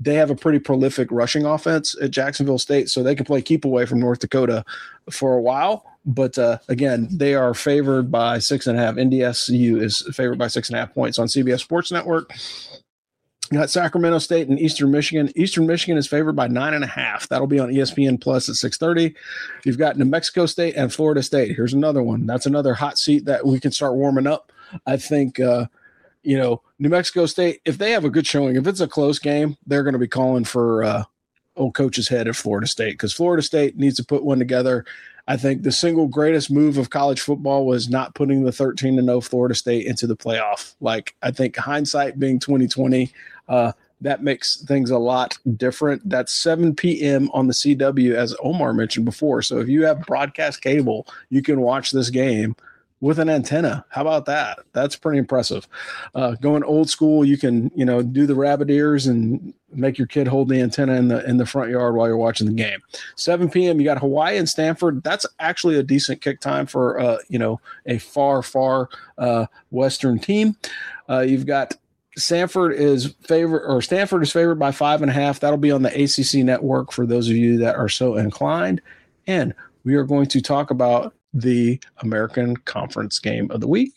C: they have a pretty prolific rushing offense at Jacksonville State, so they can play keep away from North Dakota for a while. But uh, again, they are favored by six and a half. N D S U is favored by six and a half points on C B S Sports Network. You got Sacramento State and Eastern Michigan. Eastern Michigan is favored by nine and a half. That'll be on E S P N Plus at six thirty. You've got New Mexico State and Florida State. Here's another one. That's another hot seat that we can start warming up. I think, uh, you know, New Mexico State, if they have a good showing, if it's a close game, they're going to be calling for uh, old coach's head at Florida State, because Florida State needs to put one together. I think the single greatest move of college football was not putting the thirteen and oh Florida State into the playoff. Like, I think hindsight being twenty twenty, uh, that makes things a lot different. That's seven p.m. on the C W, as Omar mentioned before. So if you have broadcast cable, you can watch this game with an antenna. How about that? That's pretty impressive. Uh, going old school, you can, you know, do the rabbit ears and make your kid hold the antenna in the in the front yard while you're watching the game. seven p.m. You got Hawaii and Stanford. That's actually a decent kick time for uh, you know, a far, far uh, Western team. Uh, you've got Stanford is favored, or Stanford is favored by five and a half. That'll be on the A C C network for those of you that are so inclined. And we are going to talk about the American Conference game of the week.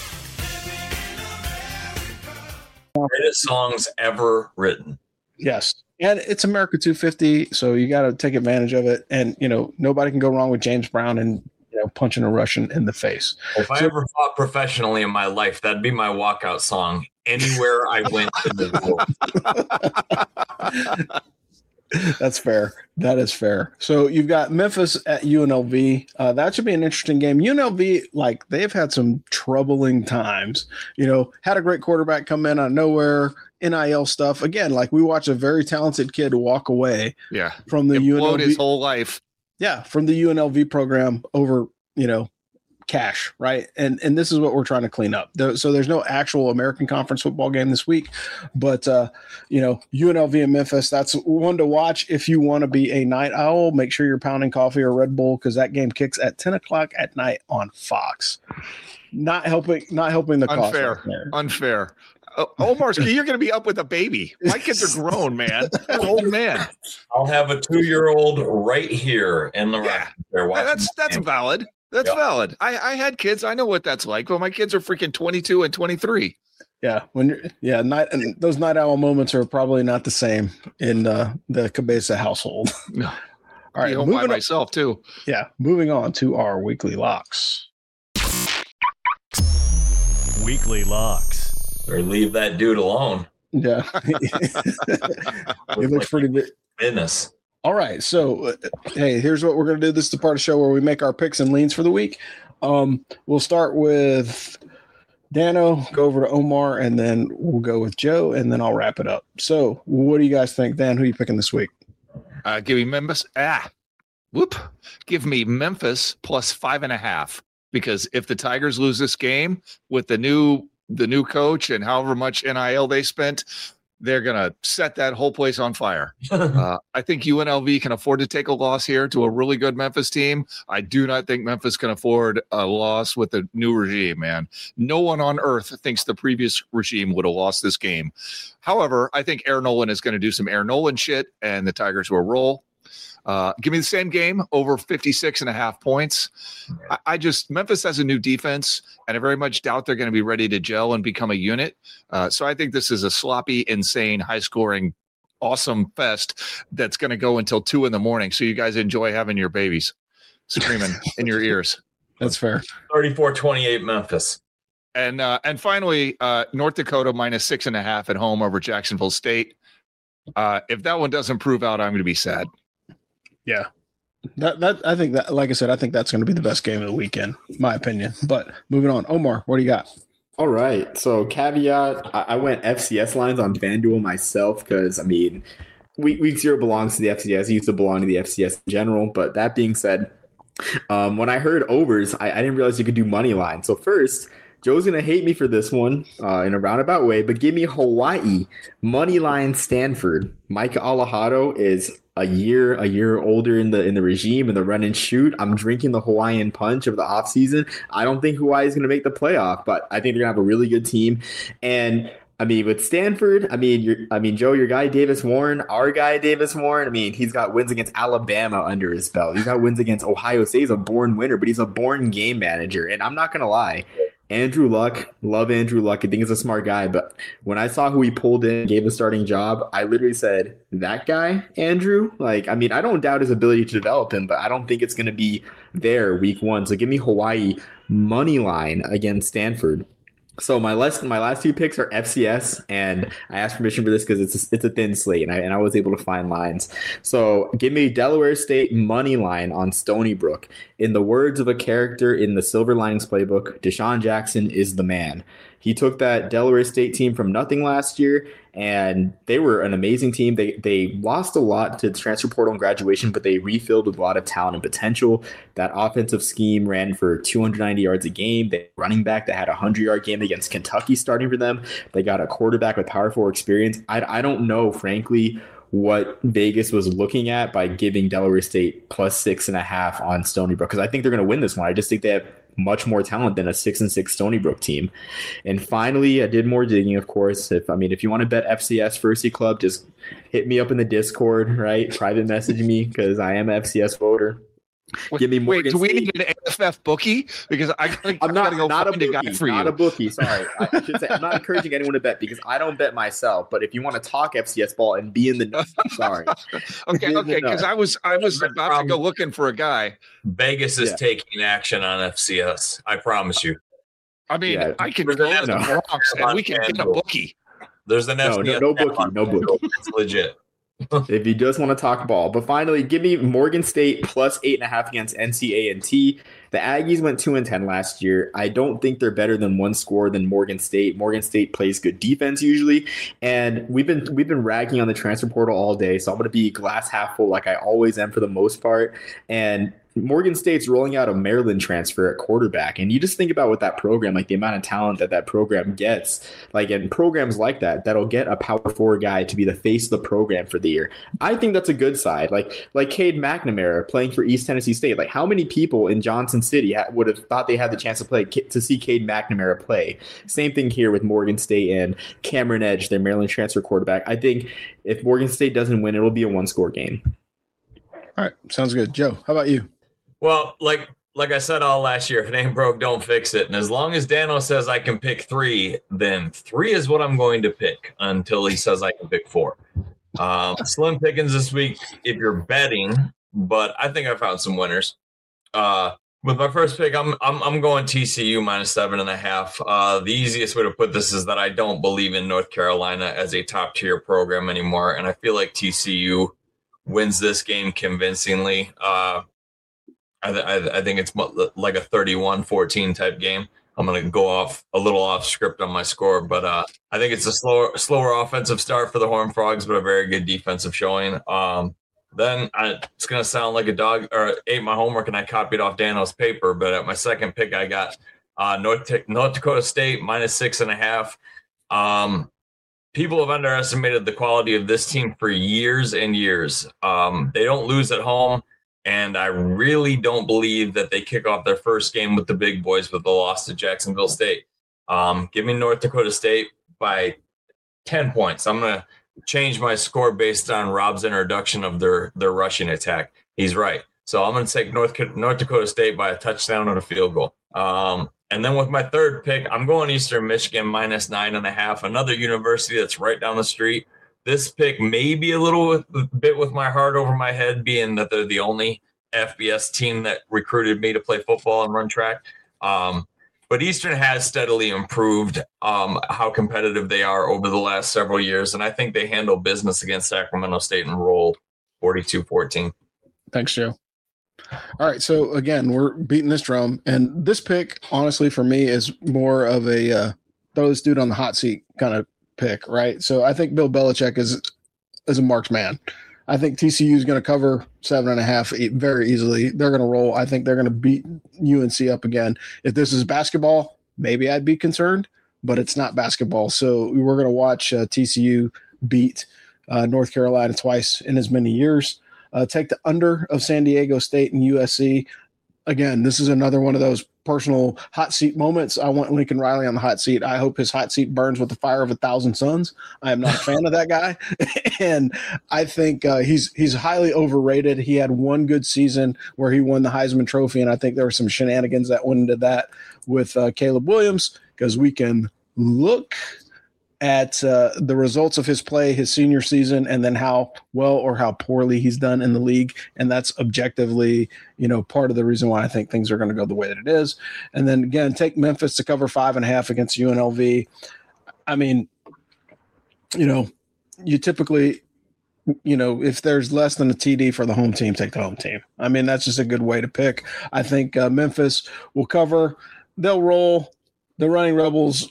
E: Greatest songs ever written.
C: Yes. And it's America two fifty, so you got to take advantage of it. And, you know, nobody can go wrong with James Brown and, you know, punching a Russian in the face.
E: If I
C: so,
E: ever fought professionally in my life, that'd be my walkout song anywhere I went in the world.
C: That's fair. That is fair. So you've got Memphis at U N L V. Uh, that should be an interesting game. U N L V, like, they've had some troubling times. You know, had a great quarterback come in out of nowhere, N I L stuff. Again, like, we watch a very talented kid walk away
D: Yeah.
C: from the U N L V.
D: his whole life.
C: Yeah, from the U N L V program over, you know, cash, right? And and this is what we're trying to clean up. There, so there's no actual American Conference football game this week, but uh, you know, U N L V and Memphis, that's one to watch if you want to be a night owl. Make sure you're pounding coffee or Red Bull, because that game kicks at ten o'clock at night on Fox. Not helping, not helping the cause.
D: Unfair,
C: right there.
D: unfair. Uh, Omar, you're going to be up with a baby. My kids are grown, man. They're old men.
E: I'll have a two-year-old right here in the
D: Yeah.
E: yeah.
D: That's that's valid. That's
E: Yep.
D: valid. I, I had kids. I know what that's like. But my kids are freaking twenty-two and twenty-three.
C: Yeah, when you're, yeah, night and those night owl moments are probably not the same in uh, the Cabeza household.
D: No.
C: All right,
D: Be home by
C: moving on,
D: myself too.
C: yeah, moving on to our weekly locks.
G: Weekly locks.
E: Or leave that dude alone.
C: Yeah, he looks pretty big.
E: Business.
C: All right, so uh, hey, here's what we're going to do. This is the part of the show where we make our picks and leans for the week. Um, we'll start with Dano, go over to Omar, and then we'll go with Joe, and then I'll wrap it up. So, what do you guys think, Dan? Who are you picking this week?
D: Uh, give me Memphis. Ah, whoop. Give me Memphis plus five and a half. Because if the Tigers lose this game with the new the new coach and however much N I L they spent, they're going to set that whole place on fire. uh, I think U N L V can afford to take a loss here to a really good Memphis team. I do not think Memphis can afford a loss with the new regime, man. No one on earth thinks the previous regime would have lost this game. However, I think Air Nolan is going to do some Air Nolan shit, and the Tigers will roll. Uh, give me the same game over fifty-six and a half points. I, I just, Memphis has a new defense, and I very much doubt they're going to be ready to gel and become a unit. Uh, so I think this is a sloppy, insane, high scoring, awesome fest that's going to go until two in the morning. So you guys enjoy having your babies screaming in your ears.
C: That's fair.
E: thirty-four twenty-eight Memphis.
D: And, uh, and finally, uh, North Dakota minus six and a half at home over Jacksonville State. Uh, if that one doesn't prove out, I'm going to be sad.
C: Yeah, that that I think that, like I said, I think that's going to be the best game of the weekend, my opinion. But moving on, Omar, what do you got?
F: All right. So caveat, I, I went F C S lines on FanDuel myself because, I mean, week, week zero belongs to the F C S. It used to belong to the F C S in general. But that being said, um, when I heard overs, I, I didn't realize you could do money line. So first, Joe's going to hate me for this one uh, in a roundabout way, but give me Hawaii, money line Stanford. Micah Alejado is a year a year older in the in the regime and the run and shoot. I'm drinking the Hawaiian punch of the offseason. I don't think Hawaii is going to make the playoff, but I think they're going to have a really good team. And I mean, with Stanford, I mean, you're, I mean, Joe, your guy Davis Warren, our guy Davis Warren. I mean, he's got wins against Alabama under his belt. He's got wins against Ohio State. He's a born winner, but he's a born game manager. And I'm not gonna lie, Andrew Luck, love Andrew Luck. I think he's a smart guy. But when I saw who he pulled in, gave the starting job, I literally said, "That guy, Andrew." Like, I mean, I don't doubt his ability to develop him, but I don't think it's gonna be there week one. So give me Hawaii money line against Stanford. So my last my last two picks are F C S, and I asked permission for this because it's a, it's a thin slate, and I and I was able to find lines. So give me Delaware State money line on Stony Brook. In the words of a character in the Silver Linings Playbook, Deshaun Jackson is the man. He took that Delaware State team from nothing last year, and they were an amazing team. They they lost a lot to transfer portal and graduation, but they refilled with a lot of talent and potential. That offensive scheme ran for two hundred ninety yards a game. They running back that had a hundred-yard game against Kentucky starting for them. They got a quarterback with Power Four experience. I, I don't know, frankly, what Vegas was looking at by giving Delaware State plus six and a half on Stony Brook, because I think they're going to win this one. I just think they have much more talent than a six and six Stony Brook team. And finally, I did more digging, of course. If I mean, if you want to bet F C S Firsty Club, just hit me up in the Discord, right? Private message me because I am an F C S voter.
D: Wait,
F: Give me
D: wait,
F: Morgan
D: do we
F: State.
D: need an A F F bookie? Because I gotta,
F: I'm
D: I
F: not,
D: gotta go
F: not a
D: find a,
F: bookie,
D: guy for
F: not
D: you.
F: a bookie. Sorry, I should say I'm not encouraging anyone to bet because I don't bet myself. But if you want to talk F C S ball and be in the know, sorry.
D: okay,
F: Be in
D: okay,
F: the know.
D: because I was I was about to go looking for a guy.
E: Vegas is
F: Yeah.
E: taking action on F C S. I promise you.
D: I mean,
F: Yeah.
D: I can
E: There's
D: go
E: an
D: to the
E: F C S
D: Bronx and we can get a
E: FanDuel.
D: bookie.
E: There's an
F: No,
E: F C
F: no,
E: S
F: no
E: app
F: bookie,
E: on
F: no
E: FanDuel.
F: bookie.
E: It's legit.
F: If you just want to talk ball. But finally, give me Morgan State plus eight and a half against N C A and T. The Aggies went two and ten last year. I don't think they're better than one score than Morgan State. Morgan State plays good defense usually, and we've been we've been ragging on the transfer portal all day. So I'm going to be glass half full, like I always am for the most part. And Morgan State's rolling out a Maryland transfer at quarterback, and you just think about what that program, like the amount of talent that that program gets, like in programs like that, that'll get a power four guy to be the face of the program for the year. I think that's a good side. Like like Cade McNamara playing for East Tennessee State. Like how many people in Johnson City ha- would have thought they had the chance to play to see Cade McNamara play? Same thing here with Morgan State and Cameron Edge, their Maryland transfer quarterback. I think if Morgan State doesn't win, it'll be a one score game.
C: All right, sounds good. Joe, how about you?
E: Well, like like I said all last year, if it ain't broke, don't fix it. And as long as Dano says I can pick three, then three is what I'm going to pick until he says I can pick four. Um, slim pickings this week if you're betting, but I think I found some winners. Uh, with my first pick, I'm I'm I'm going T C U minus seven and a half. Uh, the easiest way to put this is that I don't believe in North Carolina as a top tier program anymore, and I feel like T C U wins this game convincingly. Uh, I, th- I think it's like a thirty-one fourteen type game. I'm going to go off a little off script on my score, but uh, I think it's a slower, slower offensive start for the Horned Frogs, but a very good defensive showing. Um, then I, it's going to sound like a dog or ate my homework and I copied off Dano's paper. But at my second pick, I got uh, North, North Dakota State minus six and a half. Um, people have underestimated the quality of this team for years and years. Um, they don't lose at home. And I really don't believe that they kick off their first game with the big boys with the loss to Jacksonville State. Um, give me North Dakota State by ten points. I'm going to change my score based on Rob's introduction of their, their rushing attack. He's right. So I'm going to take North, North Dakota State by a touchdown and a field goal. Um, and then with my third pick, I'm going Eastern Michigan minus nine and a half, another university that's right down the street. This pick may be a little bit with my heart over my head, being that they're the only F B S team that recruited me to play football and run track. Um, but Eastern has steadily improved um, how competitive they are over the last several years. And I think they handle business against Sacramento State and roll forty-two fourteen.
C: Thanks, Joe. All right, so again, we're beating this drum. And this pick, honestly, for me, is more of a uh, throw this dude on the hot seat kind of pick, right? So I think Bill Belichick is is a marked man. I think T C U is going to cover seven and a half very easily. They're going to roll. I think they're going to beat U N C up again. If this is basketball, maybe I'd be concerned, but it's not basketball. So we're going to watch uh, T C U beat uh, North Carolina twice in as many years. Uh, take the under of San Diego State and U S C. Again, this is another one of those personal hot seat moments. I want Lincoln Riley on the hot seat. I hope his hot seat burns with the fire of a thousand suns. I am not a fan of that guy. And I think uh, he's he's highly overrated. He had one good season where he won the Heisman Trophy, and I think there were some shenanigans that went into that with uh, Caleb Williams, because we can look at uh, the results of his play his senior season and then how well or how poorly he's done in the league. And that's objectively, you know, part of the reason why I think things are going to go the way that it is. And then again, take Memphis to cover five and a half against U N L V. I mean, you know, you typically, you know, if there's less than a T D for the home team, take the home team. I mean, that's just a good way to pick. I think uh, Memphis will cover. They'll roll. The Running Rebels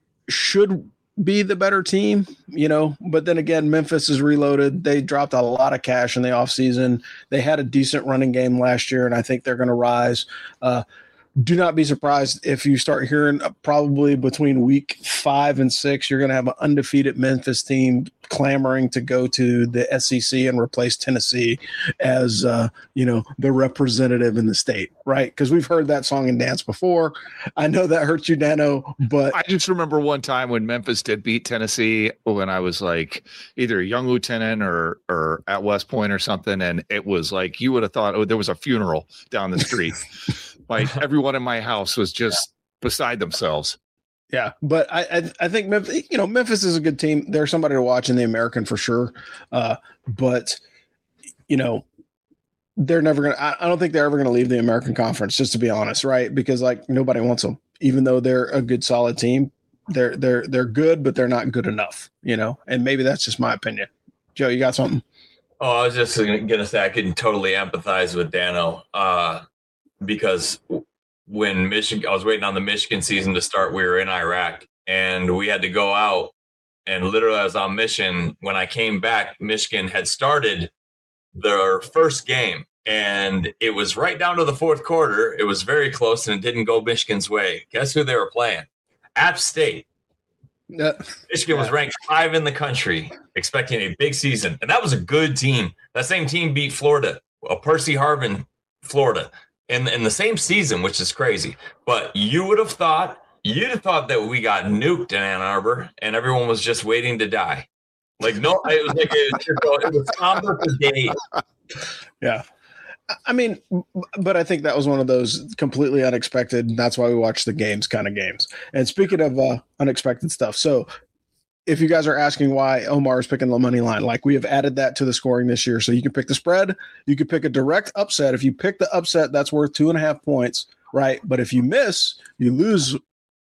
C: should be the better team, you know, but then again, Memphis is reloaded. They dropped a lot of cash in the offseason. They had a decent running game last year, and I think they're going to rise. Uh, do not be surprised if you start hearing uh, probably between week five and six, you're going to have an undefeated Memphis team clamoring to go to the S E C and replace Tennessee as, uh, you know, the representative in the state, right? Because we've heard that song and dance before. I know that hurts you, Dano, but
D: I just remember one time when Memphis did beat Tennessee when I was like either a young lieutenant or or at West Point or something, and it was like you would have thought, oh, there was a funeral down the street. Like everyone in my house was just beside themselves.
C: Yeah, but I, I I think Memphis, you know, Memphis is a good team. They're somebody to watch in the American for sure. Uh, but you know, they're never gonna. I, I don't think they're ever gonna leave the American Conference. Just to be honest, right? Because like nobody wants them, even though they're a good, solid team. They're they're they're good, but they're not good enough. You know, and maybe that's just my opinion. Joe, you got something?
E: Oh, I was just gonna say I can totally empathize with Dano. Uh, because when Michigan, I was waiting on the Michigan season to start. We were in Iraq and we had to go out, and literally I was on mission. When I came back, Michigan had started their first game, and it was right down to the fourth quarter. It was very close, and it didn't go Michigan's way. Guess who they were playing? App State.
C: Yeah.
E: Michigan yeah. was ranked five in the country, expecting a big season, and that was a good team. That same team beat Florida, a Percy Harvin, Florida. In, in the same season, which is crazy. But you would have thought, you'd have thought that we got nuked in Ann Arbor and everyone was just waiting to die. Like, no, it was like it was, it was somber for days.
C: Yeah. I mean, but I think that was one of those completely unexpected. That's why we watch the games kind of games. And speaking of uh, unexpected stuff, so if you guys are asking why Omar is picking the money line, like we have added that to the scoring this year. So you can pick the spread, you can pick a direct upset. If you pick the upset, that's worth two and a half points, right? But if you miss, you lose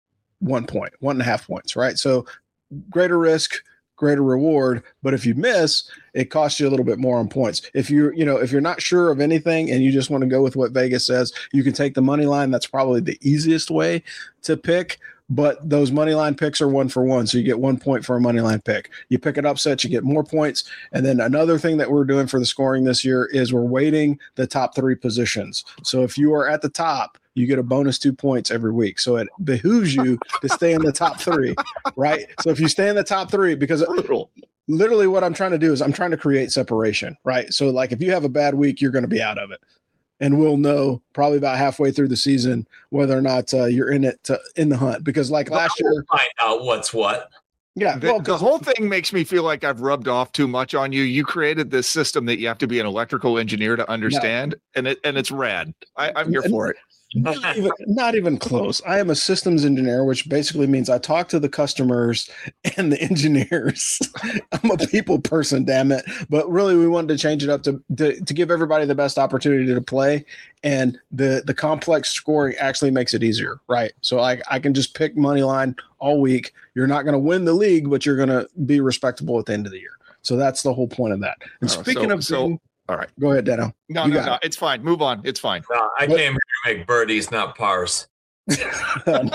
C: one point, one and a half points, right? So greater risk, greater reward. But if you miss, it costs you a little bit more on points. If you're, you know, if you're not sure of anything and you just want to go with what Vegas says, you can take the money line. That's probably the easiest way to pick. But those money line picks are one for one. So you get one point for a money line pick. You pick an upset, you get more points. And then another thing that we're doing for the scoring this year is we're weighting the top three positions. So if you are at the top, you get a bonus two points every week. So it behooves you to stay in the top three, right? So if you stay in the top three, because literally what I'm trying to do is I'm trying to create separation, right? So like if you have a bad week, you're going to be out of it. And we'll know probably about halfway through the season whether or not uh, you're in it to, in the hunt. Because like
E: well,
C: last year,
E: we'll find out what's what.
C: Yeah,
D: the,
C: well,
D: the whole thing makes me feel like I've rubbed off too much on you. You created this system that you have to be an electrical engineer to understand, no. and it and it's rad. I, I'm here for it.
C: Not even, not even close. I am a systems engineer, which basically means I talk to the customers and the engineers. I'm a people person, damn it. But really, we wanted to change it up to, to, to give everybody the best opportunity to play. And the, the complex scoring actually makes it easier, right? So I, I can just pick money line all week. You're not going to win the league, but you're going to be respectable at the end of the year. So that's the whole point of that. And
D: oh,
C: speaking
D: so,
C: of
D: so,
C: being,
D: all right,
C: go ahead, Dano.
D: No,
C: you
D: no, no,
C: it.
D: it's fine. Move on. It's fine.
E: No, I
C: What?
E: came here to make birdies, not pars.
C: well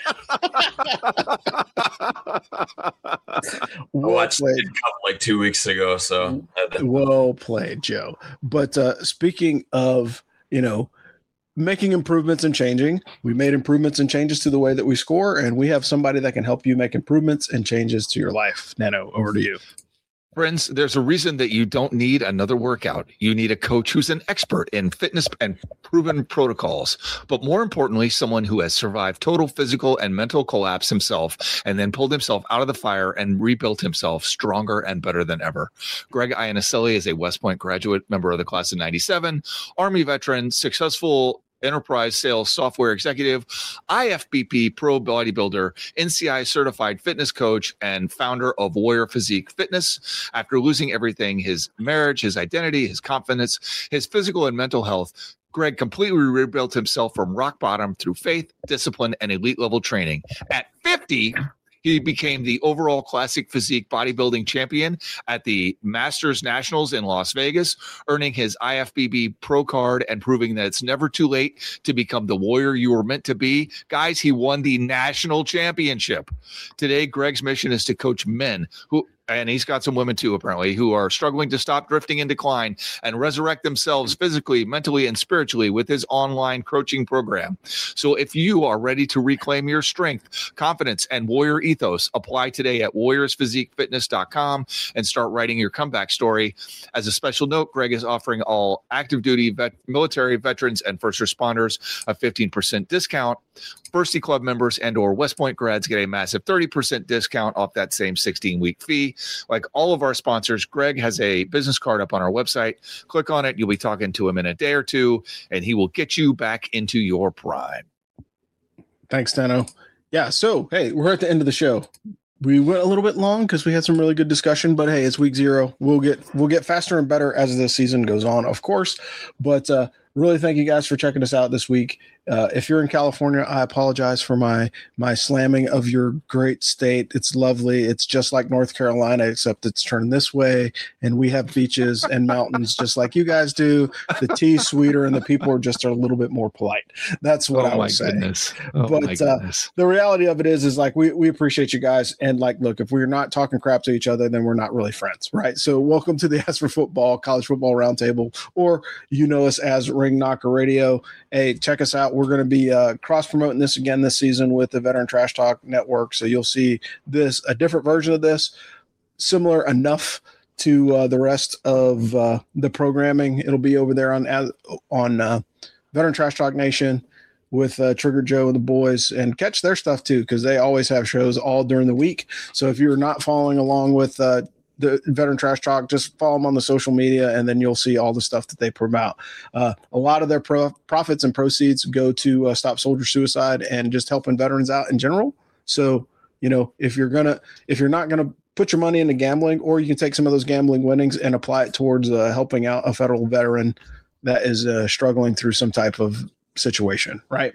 E: I watched
C: played.
E: it like two weeks ago, so
C: Well played, Joe. But uh, speaking of, you know, making improvements and changing, we made improvements and changes to the way that we score, and we have somebody that can help you make improvements and changes to your life. Nano, over to you.
D: Friends, there's a reason that you don't need another workout. You need a coach who's an expert in fitness and proven protocols, but more importantly, someone who has survived total physical and mental collapse himself and then pulled himself out of the fire and rebuilt himself stronger and better than ever. Greg Iannicelli is a West Point graduate, member of the class of ninety-seven, Army veteran, successful enterprise sales software executive, I F B P pro bodybuilder, N C I certified fitness coach, and founder of Warrior Physique Fitness. After losing everything, his marriage, his identity, his confidence, his physical and mental health, Greg completely rebuilt himself from rock bottom through faith, discipline, and elite level training. At fifty, he became the overall classic physique bodybuilding champion at the Masters Nationals in Las Vegas, earning his I F B B pro card and proving that it's never too late to become the warrior you were meant to be. Guys, he won the national championship. Today, Greg's mission is to coach men who, and he's got some women too, apparently, who are struggling to stop drifting in decline and resurrect themselves physically, mentally, and spiritually with his online coaching program. So if you are ready to reclaim your strength, confidence, and warrior ethos, apply today at warriors physique fitness dot com and start writing your comeback story. As a special note, Greg is offering all active duty vet, military veterans and first responders a fifteen percent discount. Firsty Club members and or West Point grads get a massive thirty percent discount off that same sixteen-week fee. Like all of our sponsors, Greg has a business card up on our website. Click on it. You'll be talking to him in a day or two, and he will get you back into your prime.
C: Thanks, Dano. Yeah, so, hey, we're at the end of the show. We went a little bit long because we had some really good discussion, but hey, it's week zero. We'll get we'll get faster and better as the season goes on, of course. But uh, really thank you guys for checking us out this week. Uh, if you're in California, I apologize for my my slamming of your great state. It's lovely. It's just like North Carolina, except it's turned this way, and we have beaches and mountains just like you guys do. The tea's sweeter, and the people are just a little bit more polite. That's what
D: oh
C: I would
D: my
C: say.
D: Goodness. Oh
C: but
D: my goodness.
C: Uh, the reality of it is, is like we we appreciate you guys, and like, look, if we're not talking crap to each other, then we're not really friends, right? So, welcome to the Ask for Football College Football Roundtable, or you know us as Ring Knocker Radio. Hey, check us out. We're going to be uh, cross promoting this again this season with the Veteran Trash Talk Network. So you'll see this, a different version of this, similar enough to uh, the rest of uh, the programming. It'll be over there on on uh, Veteran Trash Talk Nation with uh, Trigger Joe and the boys, and catch their stuff too, because they always have shows all during the week. So if you're not following along with uh, the Veteran Trash Talk, just follow them on the social media, and then you'll see all the stuff that they promote. Uh, a lot of their pro- profits and proceeds go to uh, Stop Soldier Suicide and just helping veterans out in general. So, you know, if you're gonna, if you're not gonna put your money into gambling, or you can take some of those gambling winnings and apply it towards uh, helping out a federal veteran that is uh, struggling through some type of situation, right?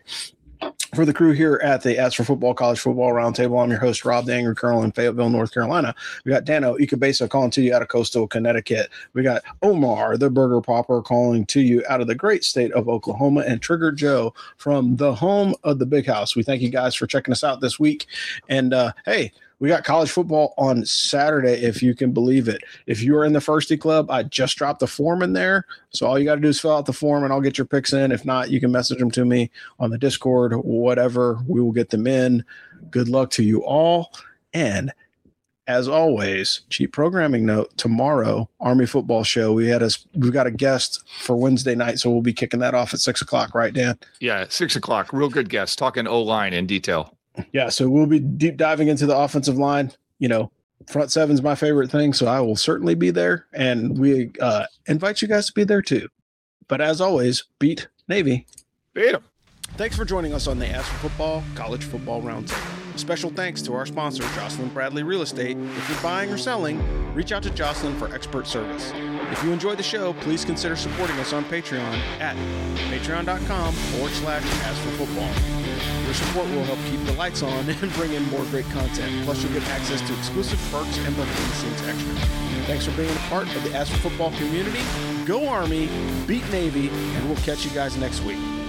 C: For the crew here at the Ask for Football College Football Roundtable, I'm your host, Rob the Angry Colonel in Fayetteville, North Carolina. We got Dano Ikebesa calling to you out of coastal Connecticut. We got Omar, the Burger Popper, calling to you out of the great state of Oklahoma, and Trigger Joe from the home of the Big House. We thank you guys for checking us out this week. And uh, hey, we got college football on Saturday, if you can believe it. If you are in the Firsty Club, I just dropped the form in there. So all you got to do is fill out the form, and I'll get your picks in. If not, you can message them to me on the Discord, whatever. We will get them in. Good luck to you all. And as always, cheap programming note, tomorrow, Army football show. We had us, we've got a guest for Wednesday night, so we'll be kicking that off at six o'clock, right, Dan?
D: Yeah, six o'clock. Real good guest, talking O-line in detail.
C: Yeah, so we'll be deep diving into the offensive line. You know, front seven's my favorite thing, so I will certainly be there, and we uh, invite you guys to be there too. But as always, beat Navy.
D: Beat 'em.
C: Thanks for joining us on the Ask for Football College Football Roundtable. Special thanks to our sponsor, Jocelyn Bradley Real Estate. If you're buying or selling, reach out to Jocelyn for expert service. If you enjoyed the show, please consider supporting us on Patreon at patreon.com forward slash Ask for Football. Your support will help keep the lights on and bring in more great content. Plus, you'll get access to exclusive perks and behind-the-scenes extras. Thanks for being a part of the Ask for Football community. Go Army, beat Navy, and we'll catch you guys next week.